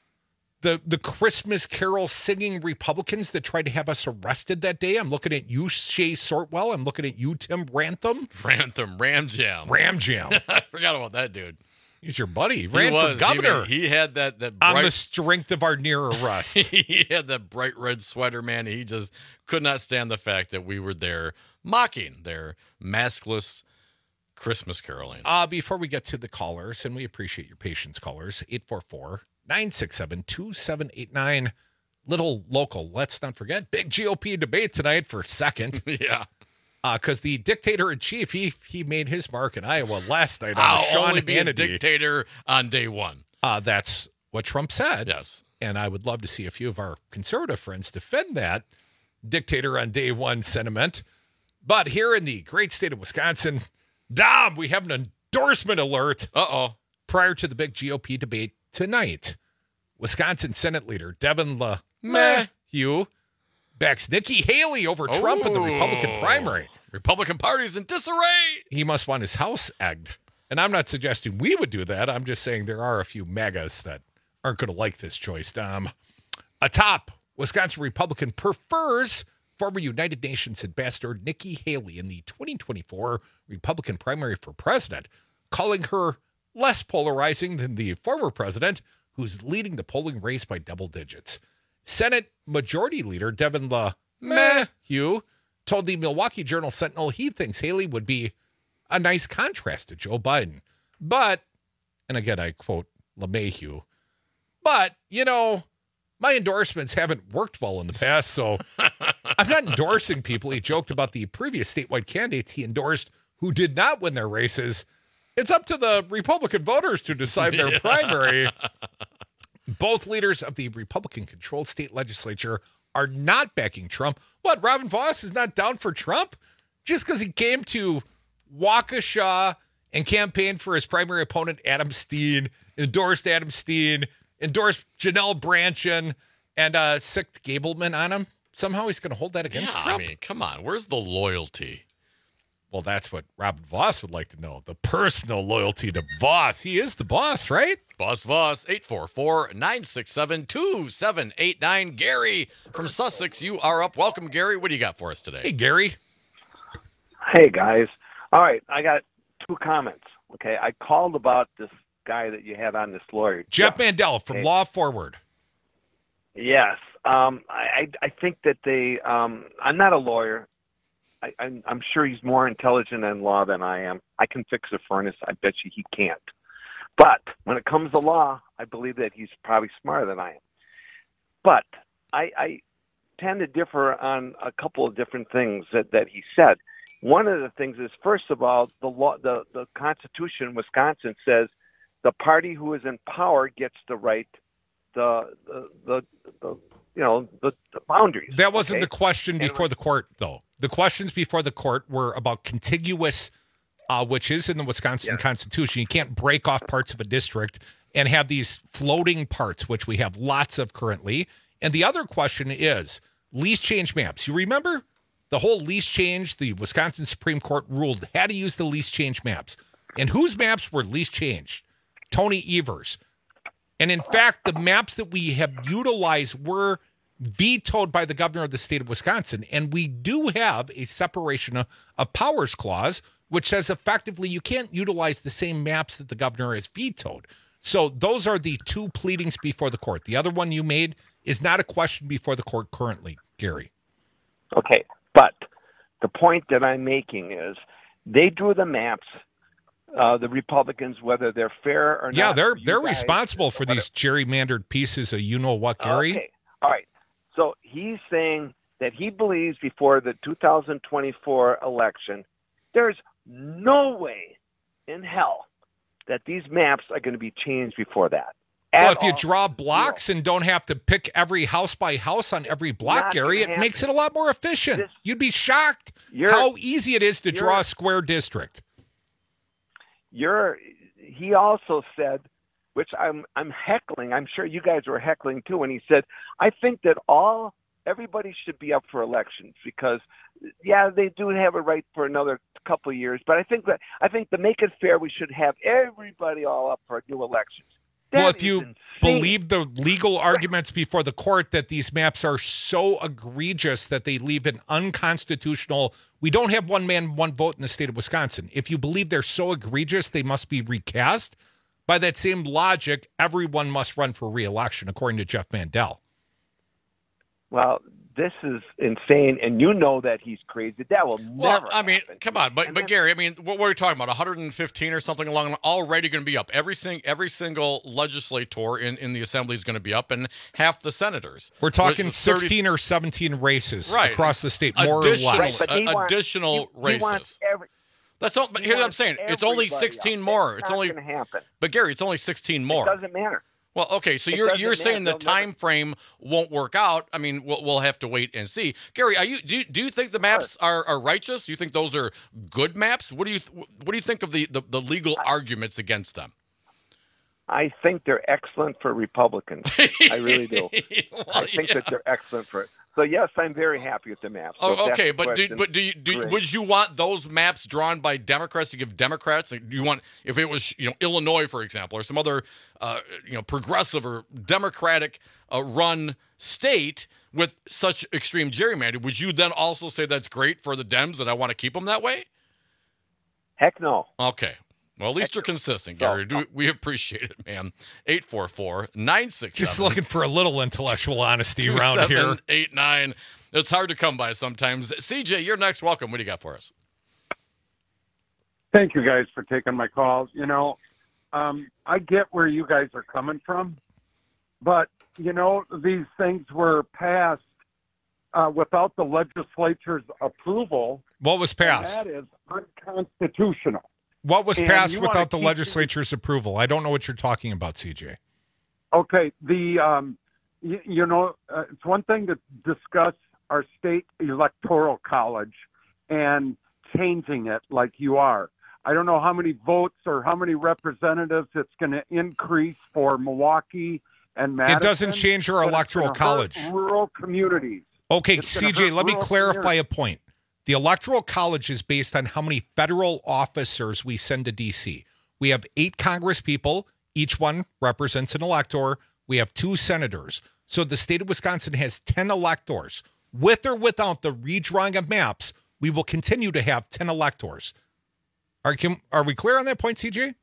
S2: the the Christmas Carol singing Republicans that tried to have us arrested that day? I'm looking at you, Shay Sortwell. I'm looking at you, Tim Rantham.
S17: Rantham, Ramjam.
S2: Ramjam.
S17: I forgot about that dude.
S2: He's your buddy. He
S17: He
S2: ran
S17: was.
S2: for governor.
S17: He, he had that that bright,
S2: on the strength of our near arrest.
S17: he had that bright red sweater, man. He just could not stand the fact that we were there mocking their maskless Christmas caroling.
S2: Uh, before we get to the callers, and we appreciate your patience, callers, eight four four, nine six seven, two seven eight nine. Little local. Let's not forget, big G O P debate tonight for second.
S17: Yeah.
S2: Because uh, the dictator-in-chief, he he made his mark in Iowa last night on
S17: I'll
S2: Sean
S17: only be a
S2: Hannity.
S17: dictator on day one.
S2: Uh, that's what Trump said.
S17: Yes.
S2: And I would love to see a few of our conservative friends defend that dictator on day one sentiment. But here in the great state of Wisconsin, Dom, we have an endorsement alert.
S17: Uh-oh.
S2: Prior to the big G O P debate tonight, Wisconsin Senate Leader Devin LeMahieu backs Nikki Haley over Trump in the Republican primary.
S17: Republican Party's in disarray.
S2: He must want his house egged. And I'm not suggesting we would do that. I'm just saying there are a few MAGAs that aren't going to like this choice, Dom. Atop, Wisconsin Republican prefers former United Nations Ambassador Nikki Haley in the twenty twenty-four Republican primary for president, calling her less polarizing than the former president, who's leading the polling race by double digits. Senate Majority Leader Devin LeMahieu told the Milwaukee Journal Sentinel he thinks Haley would be a nice contrast to Joe Biden. But, and again, I quote LeMahieu, but, you know, my endorsements haven't worked well in the past, so I'm not endorsing people. He joked about the previous statewide candidates he endorsed who did not win their races. It's up to the Republican voters to decide their
S17: Yeah.
S2: primary. Both leaders of the Republican-controlled state legislature are not backing Trump. What, Robin Voss is not down for Trump? Just because he came to Waukesha and campaigned for his primary opponent, Adam Steen, endorsed Adam Steen, endorsed Janelle Brandtjen, and uh, sicked Gableman on him? Somehow he's going to hold that against
S17: Yeah,
S2: Trump?
S17: I mean, come on. Where's the loyalty?
S2: Well, that's what Robin Voss would like to know. The personal loyalty to Voss. He is the boss, right?
S17: Boss Voss, eight four four, nine six seven, two seven eight nine. Gary from Sussex, you are up. Welcome, Gary. What do you got for us today?
S2: Hey, Gary.
S3: Hey, guys. All right, I got two comments. Okay, I called about this guy that you had on, this lawyer.
S2: Jeff Mandel from
S3: Okay.
S2: Law Forward.
S3: Yes. Um, I, I I think that they, um, I'm not a lawyer. I, I'm, I'm sure he's more intelligent in law than I am. I can fix a furnace. I bet you he can't. But when it comes to law, I believe that he's probably smarter than I am. But I, I tend to differ on a couple of different things that, that he said. One of the things is, first of all, the law, the, the Constitution in Wisconsin says the party who is in power gets to write the the the, the you know the, the boundaries.
S2: That wasn't
S3: okay?
S2: the question
S3: And
S2: before the court, though. The questions before the court were about contiguous, uh, which is in the Wisconsin Constitution. You can't break off parts of a district and have these floating parts, which we have lots of currently. And the other question is lease change maps. You remember the whole lease change? The Wisconsin Supreme Court ruled had to use the lease change maps. And whose maps were lease changed? Tony Evers. And in fact, the maps that we have utilized were vetoed by the governor of the state of Wisconsin. And we do have a separation of, of powers clause, which says effectively you can't utilize the same maps that the governor has vetoed. So those are the two pleadings before the court. The other one you made is not a question before the court currently, Gary.
S3: Okay, but the point that I'm making is they drew the maps, uh, the Republicans, whether they're fair or not.
S2: Yeah, they're
S3: you
S2: they're
S3: guys-
S2: responsible for these gerrymandered pieces of you know what, Gary.
S3: Okay, all right. So he's saying that he believes before the two thousand twenty-four election, there's no way in hell that these maps are going to be changed before that.
S2: Well,
S3: At
S2: if you
S3: all.
S2: draw blocks and don't have to pick every house by house on every block,
S3: Not
S2: Gary,
S3: gonna
S2: it makes it
S3: happen.
S2: a lot more efficient.
S3: This-
S2: You'd be shocked
S3: You're-
S2: how easy it is to draw
S3: you're-
S2: a square district.
S3: You're. He also said, which I'm I'm heckling. I'm sure you guys were heckling too. When he said, I think that all everybody should be up for elections because, yeah, they do have a right for another couple of years. But I think that I think to make it fair, we should have everybody all up for new elections.
S2: Well,
S3: That
S2: if
S3: is
S2: you
S3: insane.
S2: believe the legal arguments before the court that these maps are so egregious that they leave an unconstitutional, we don't have one man, one vote in the state of Wisconsin. If you believe they're so egregious, they must be recast. By that same logic, everyone must run for re-election, according to Jeff Mandel.
S3: Well, this is insane, and you know that he's crazy. That will
S17: Well,
S3: never.
S17: I mean, come on, but but Gary, I mean, what were we talking about? one hundred fifteen or something along already going to be up. Every sing, every single legislator in, in the assembly is going to be up, and half the senators.
S2: We're talking
S17: Which is thirty
S2: sixteen or seventeen races
S17: Right.
S2: across the state, more
S17: additional,
S2: or less.
S3: Right, but he
S17: a-
S3: wants-
S17: additional
S3: he- he
S17: races.
S3: wants every-
S17: That's all. But
S3: he
S17: here's what I'm
S3: wants
S17: saying: it's only
S3: everybody
S17: sixteen
S3: up.
S17: more.
S3: It's
S17: It's
S3: not
S17: only.
S3: going to happen.
S17: But Gary, it's only sixteen more.
S3: It doesn't matter.
S17: Well, okay, so
S3: It
S17: you're
S3: doesn't
S17: you're saying the
S3: matter. They'll never-
S17: time frame won't work out. I mean, we'll, we'll have to wait and see. Gary, are you do you, do you think the maps are, are righteous? Do you think those are good maps? What do you what do you think of the, the, the legal arguments against them?
S3: I think they're excellent for Republicans. I really do.
S17: Well,
S3: I think
S17: yeah.
S3: that they're excellent for it. So yes, I'm very happy with the maps. So if
S17: Oh,
S3: that's
S17: okay,
S3: the
S17: but do,
S3: question,
S17: but do you do
S3: great.
S17: would you want those maps drawn by Democrats to give Democrats? Like, do you want if it was you know Illinois, for example, or some other uh, you know progressive or Democratic uh, run state with such extreme gerrymandering? Would you then also say that's great for the Dems and I want to keep them that way?
S3: Heck no.
S17: Okay. Well, at least you're consistent, Gary. Do, we appreciate it, man. eight four four, nine six seven
S2: Just looking for a little intellectual honesty around here.
S17: eight nine. It's hard to come by sometimes. C J, you're next. Welcome. What do you got for us?
S4: Thank you guys for taking my call. You know, um, I get where you guys are coming from, but, you know, these things were passed uh, without the legislature's approval.
S2: What was passed?
S4: And that is unconstitutional.
S2: What was
S4: And
S2: passed
S4: you wanna
S2: without the
S4: keep-
S2: legislature's approval? I don't know what you're talking about, C J.
S4: Okay, the um, you, you know, uh, it's one thing to discuss our state electoral college and changing it like you are. I don't know how many votes or how many representatives it's going to increase for Milwaukee and Madison.
S2: It doesn't change our
S4: but it's
S2: electoral
S4: gonna hurt
S2: college.
S4: Rural communities.
S2: Okay,
S4: It's gonna
S2: C J,
S4: hurt
S2: let me
S4: rural
S2: clarify a
S4: communities.
S2: point. The Electoral College is based on how many federal officers we send to D C. We have eight Congress people. Each one represents an elector. We have two senators. So the state of Wisconsin has ten electors. With or without the redrawing of maps, we will continue to have ten electors. Are, can, are we clear on that point, C J?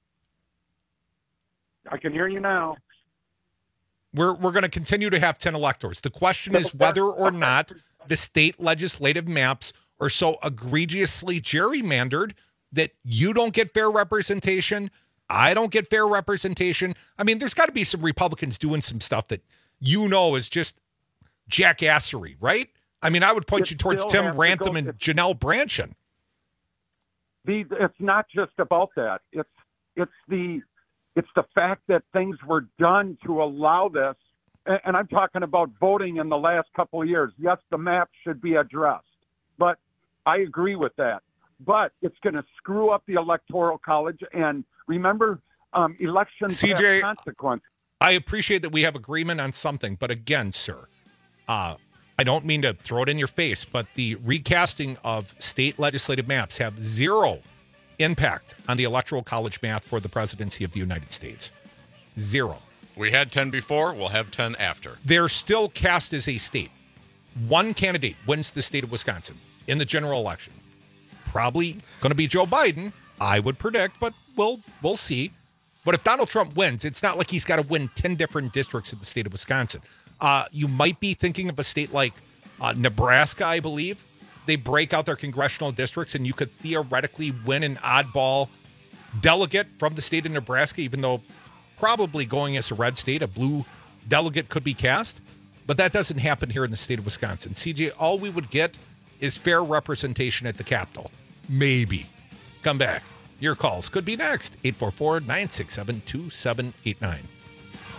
S4: I can hear you now.
S2: We're we're going to continue to have ten electors. The question is whether or not the state legislative maps are so egregiously gerrymandered that you don't get fair representation, I don't get fair representation. I mean, there's got to be some Republicans doing some stuff that you know is just jackassery, right? I mean, I would point
S4: It
S2: you towards
S4: still
S2: Tim
S4: has to
S2: Rantham
S4: go
S2: and
S4: to-
S2: Janelle Branchen.
S4: The, it's not just about that. It's it's the it's the fact that things were done to allow this, and, and I'm talking about voting in the last couple of years. Yes, the map should be addressed, but I agree with that. But it's going to screw up the electoral college. And remember, um, elections
S2: C J,
S4: have consequences.
S2: I appreciate that we have agreement on something, but again, sir, uh, I don't mean to throw it in your face, but the recasting of state legislative maps have zero impact on the Electoral College math for the presidency of the United States. Zero.
S17: We had ten before. We'll have ten after.
S2: They're still cast as a state. One candidate wins the state of Wisconsin in the general election. Probably going to be Joe Biden, I would predict, but we'll we'll see. But if Donald Trump wins, it's not like he's got to win ten different districts in the state of Wisconsin. Uh, you might be thinking of a state like uh, Nebraska, I believe. They break out their congressional districts, and you could theoretically win an oddball delegate from the state of Nebraska, even though probably going as a red state, a blue delegate could be cast. But that doesn't happen here in the state of Wisconsin. C J, all we would get is fair representation at the Capitol. Maybe. Come back. Your calls could be next. eight four four, nine six seven, two seven eight nine.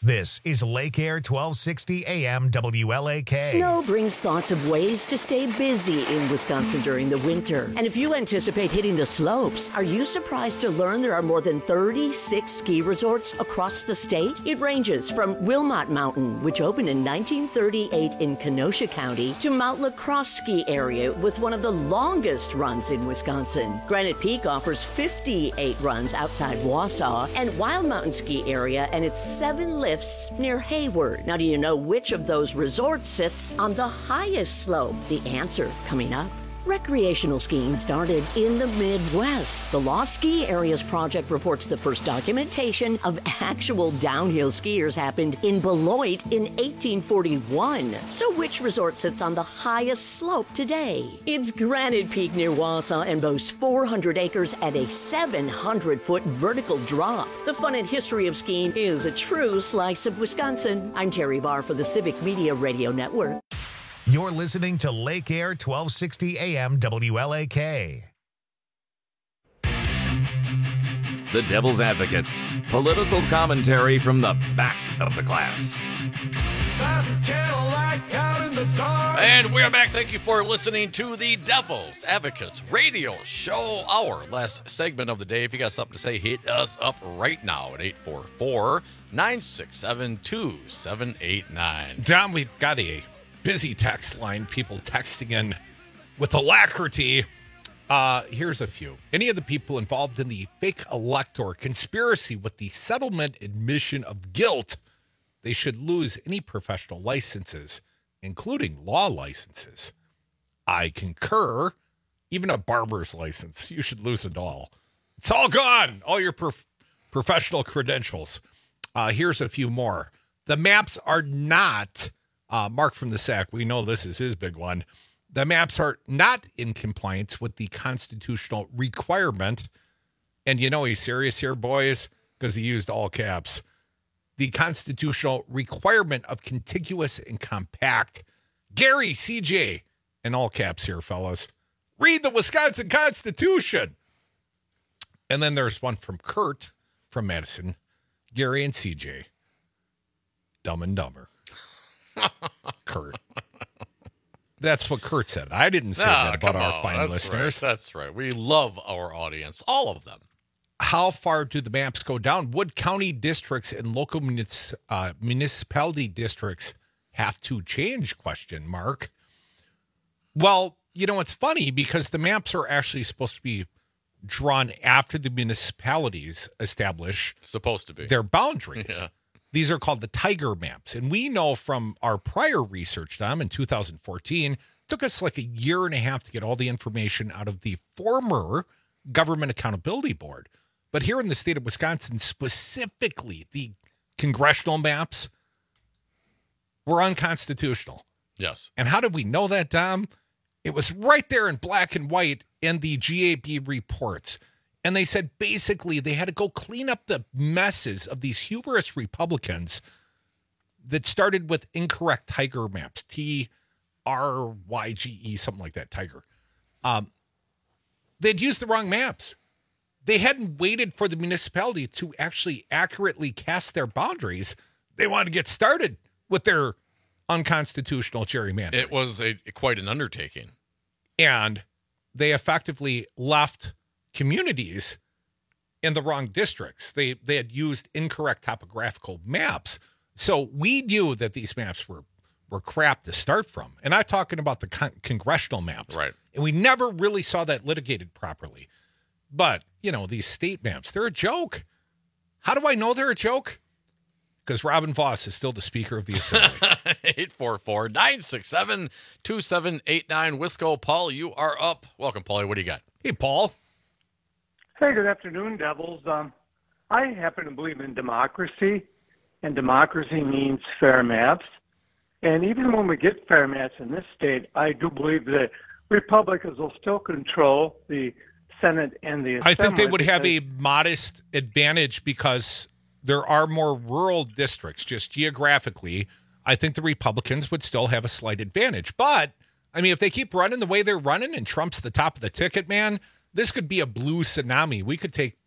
S1: This is Lake Air twelve sixty A M W L A K.
S28: Snow brings thoughts of ways to stay busy in Wisconsin during the winter. And if you anticipate hitting the slopes, are you surprised to learn there are more than thirty-six ski resorts across the state? It ranges from Wilmot Mountain, which opened in nineteen thirty-eight in Kenosha County, to Mount La Crosse Ski Area with one of the longest runs in Wisconsin. Granite Peak offers fifty-eight runs outside Wausau, and Wild Mountain Ski Area and its seven lifts near Hayward. Now, do you know which of those resorts sits on the highest slope? The answer coming up. Recreational skiing started in the Midwest. The Lost Ski Areas Project reports the first documentation of actual downhill skiers happened in Beloit in eighteen forty-one. So which resort sits on the highest slope today? It's Granite Peak near Wausau and boasts four hundred acres and a seven hundred foot vertical drop. The fun and history of skiing is a true slice of Wisconsin. I'm Terry Barr for the Civic Media Radio Network.
S1: You're listening to Lake Air twelve sixty A M W L A K.
S20: The Devil's Advocates. Political commentary from the back of the class.
S17: And we are back. Thank you for listening to the Devil's Advocates radio show, our last segment of the day. If you got something to say, hit us up right now at eight four four, nine six seven, two seven eight nine.
S2: Dom, we've got a busy text line, people texting in with alacrity. Uh, here's a few. Any of the people involved in the fake elector conspiracy with the settlement admission of guilt, they should lose any professional licenses, including law licenses. I concur. Even a barber's license, you should lose it all. It's all gone. All your prof- professional credentials. Uh, here's a few more. The maps are not... Uh, Mark from the Sack, we know this is his big one. The maps are not in compliance with the constitutional requirement. And you know he's serious here, boys, because he used all caps. The constitutional requirement of contiguous and compact. Gary, C J, in all caps here, fellas. Read the Wisconsin Constitution. And then there's one from Kurt from Madison. Gary and C J. Dumb and Dumber. Kurt. That's what Kurt said. I didn't say
S17: no,
S2: that about our
S17: on.
S2: fine
S17: That's
S2: listeners.
S17: Right. That's right. We love our audience, all of them.
S2: How far do the maps go down? Would county districts and local munic- uh, municipality districts have to change? Question mark. Well, you know, it's funny because the maps are actually supposed to be drawn after the municipalities establish
S17: supposed to be
S2: their boundaries.
S17: Yeah.
S2: These are called the Tiger Maps. And we know from our prior research, Dom, in two thousand fourteen, it took us like a year and a half to get all the information out of the former Government Accountability Board. But here in the state of Wisconsin, specifically, the congressional maps were unconstitutional.
S17: Yes.
S2: And how did we know that, Dom? It was right there in black and white in the G A B reports. And they said basically they had to go clean up the messes of these hubris Republicans that started with incorrect Tiger maps, T R Y G E, something like that, Tiger. Um, they'd used the wrong maps. They hadn't waited for the municipality to actually accurately cast their boundaries. They wanted to get started with their unconstitutional gerrymandering.
S17: It was a quite an undertaking.
S2: And they effectively left communities in the wrong districts. They they had used incorrect topographical maps. So we knew that these maps were were crap to start from. And I'm talking about the con- congressional maps.
S17: Right.
S2: And we never really saw that litigated properly. But, you know, these state maps, they're a joke. How do I know they're a joke? Because Robin Voss is still the Speaker of the Assembly.
S17: eight four four, nine six seven, two seven eight nine. Wisco, Paul, you are up. Welcome, Paulie. What do you got?
S2: Hey, Paul.
S6: Hey, good afternoon, Devils. Um, I happen to believe in democracy, and democracy means fair maps. And even when we get fair maps in this state, I do believe that Republicans will still control the Senate and the Assembly.
S2: I think they would have a modest advantage because there are more rural districts, just geographically. I think the Republicans would still have a slight advantage. But, I mean, if they keep running the way they're running and Trump's the top of the ticket, man, this could be a blue tsunami. We could take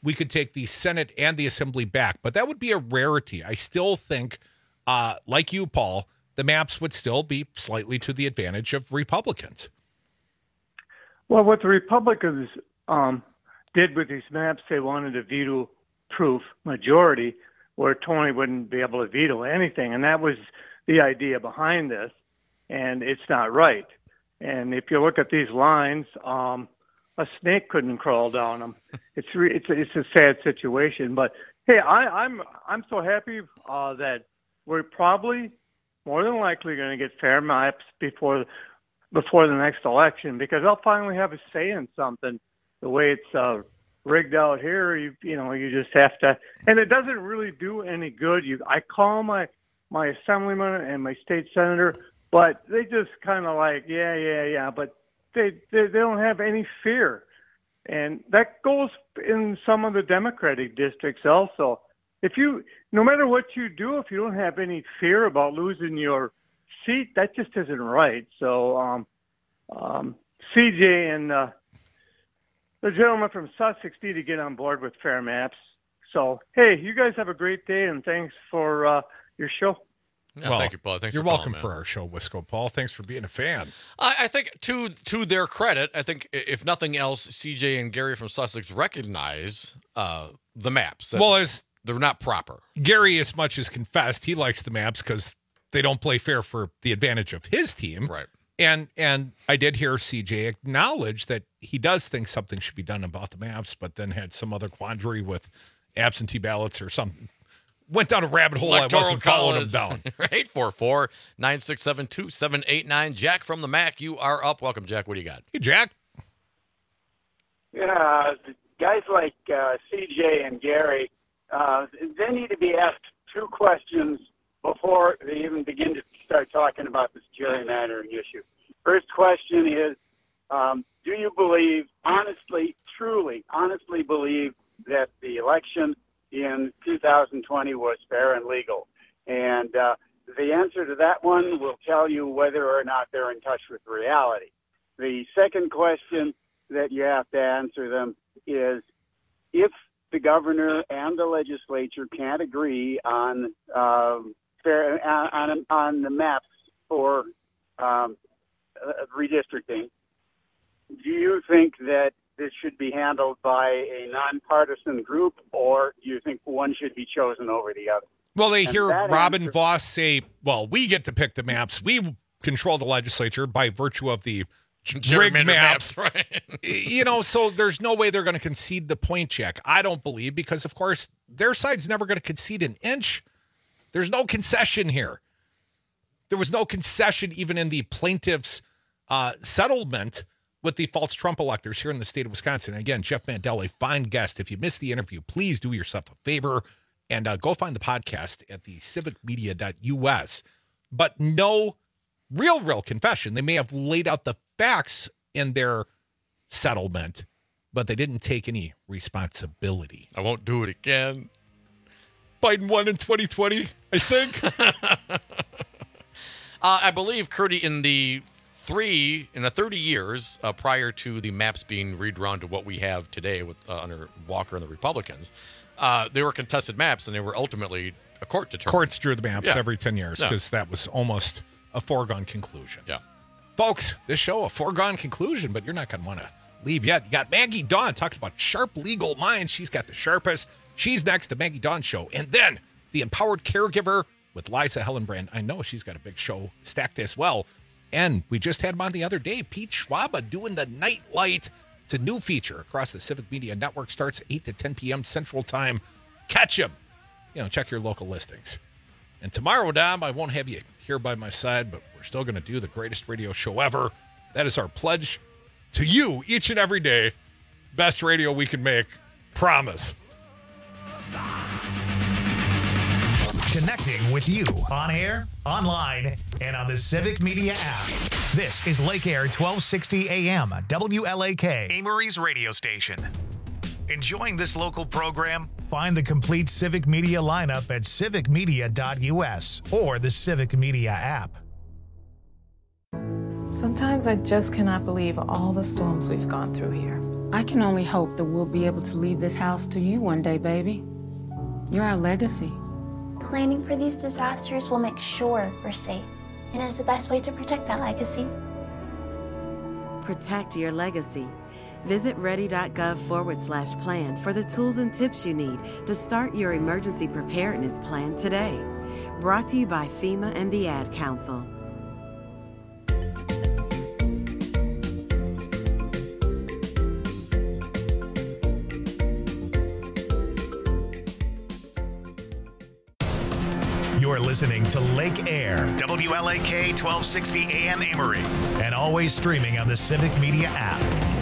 S2: we could take the Senate and the Assembly back, but that would be a rarity. I still think, uh, like you, Paul, the maps would still be slightly to the advantage of Republicans.
S6: Well, what the Republicans um, did with these maps, they wanted a veto-proof majority where Tony wouldn't be able to veto anything, and that was the idea behind this, and it's not right. And if you look at these lines, um, a snake couldn't crawl down them. It's re- it's it's a sad situation, but hey, I, I'm I'm so happy uh, that we're probably more than likely going to get fair maps before before the next election, because I'll finally have a say in something. The way it's uh, rigged out here, you you know, you just have to, and it doesn't really do any good. You, I call my my assemblyman and my state senator, but they just kind of like, yeah, yeah, yeah, but they, they they don't have any fear, and that goes in some of the Democratic districts also. If you, no matter what you do, if you don't have any fear about losing your seat, that just isn't right. So, um, um, C J and uh, the gentleman from Sussex need to get on board with fair maps. So, hey, you guys have a great day, and thanks for uh, your show.
S17: Yeah,
S2: well,
S17: thank you, Paul. Thanks
S2: you're
S17: for
S2: welcome
S17: calling,
S2: for our show, Wisco. Paul, thanks for being a fan.
S17: I, I think to to their credit, I think if nothing else, C J and Gary from Sussex recognize uh, the maps.
S2: Well, as
S17: they're not proper.
S2: Gary, as much as confessed, he likes the maps because they don't play fair for the advantage of his team.
S17: Right.
S2: And and I did hear C J acknowledge that he does think something should be done about the maps, but then had some other quandary with absentee ballots or something. Went down a rabbit hole.
S17: Electoral
S2: I wasn't following him down.
S17: eight four four, nine six seven, two seven eight nine. Jack from the Mac, you are up. Welcome, Jack. What do you got?
S2: Hey, Jack.
S7: Yeah, guys like uh, C J and Gary, uh, they need to be asked two questions before they even begin to start talking about this gerrymandering issue. First question is, um, do you believe, honestly, truly, honestly believe that the election in two thousand twenty was fair and legal? And uh, the answer to that one will tell you whether or not they're in touch with reality. The second question that you have to answer them is, if the governor and the legislature can't agree on um, fair on, on the maps for um, uh, redistricting, do you think that this should be handled by a nonpartisan group, or do you think one should be chosen over the other?
S2: Well, they
S7: And
S2: hear
S7: that
S2: Robin
S7: answer-
S2: Voss say, well, we get to pick the maps. We control the legislature by virtue of the rigged
S17: Gerrymander
S2: maps.
S17: maps, right?
S2: You know, so there's no way they're going to concede the point check. I don't believe, because, of course, their side's never going to concede an inch. There's no concession here. There was no concession even in the plaintiff's uh, settlement with the false Trump electors here in the state of Wisconsin. And again, Jeff Mandel, a fine guest. If you missed the interview, please do yourself a favor and uh, go find the podcast at the civic media dot U S. But no real, real confession. They may have laid out the facts in their settlement, but they didn't take any responsibility.
S17: I won't do it again.
S2: Biden won in twenty twenty, I think.
S17: uh, I believe, Curdy, in the three, in the thirty years uh, prior to the maps being redrawn to what we have today with uh, under Walker and the Republicans, uh, they were contested maps, and they were ultimately a court determined.
S2: Courts drew the maps
S17: Yeah.
S2: every ten years
S17: Yeah.
S2: because that was almost a foregone conclusion.
S17: Yeah.
S2: Folks, this show, a foregone conclusion, but you're not going to want to leave yet. You got Maggie Dawn talking about sharp legal minds. She's got the sharpest. She's next, the Maggie Dawn Show. And then the Empowered Caregiver with Liza Hellenbrand. I know she's got a big show stacked as well. And we just had him on the other day, Pete Schwaba doing the Night Light. It's a new feature across the Civic Media Network. Starts eight to ten p.m. Central Time. Catch him. You know, check your local listings. And tomorrow, Dom, I won't have you here by my side, but we're still going to do the greatest radio show ever. That is our pledge to you each and every day. Best radio we can make. Promise.
S1: Connecting with you on air, online, and on the Civic Media app. This is Lake Air twelve sixty A M, W L A K, Amory's radio station. Enjoying this local program? Find the complete Civic Media lineup at civic media dot U S or the Civic Media app.
S8: Sometimes I just cannot believe all the storms we've gone through here. I can only hope that we'll be able to leave this house to you one day, baby. You're our legacy.
S9: Planning for these disasters will make sure we're safe, and is the best way to protect that legacy.
S10: Protect your legacy. Visit ready.gov forward slash plan for the tools and tips you need to start your emergency preparedness plan today. Brought to you by FEMA and the Ad Council.
S1: You're listening to Lake Air, W L A K twelve sixty A M Amory, and always streaming on the Civic Media app.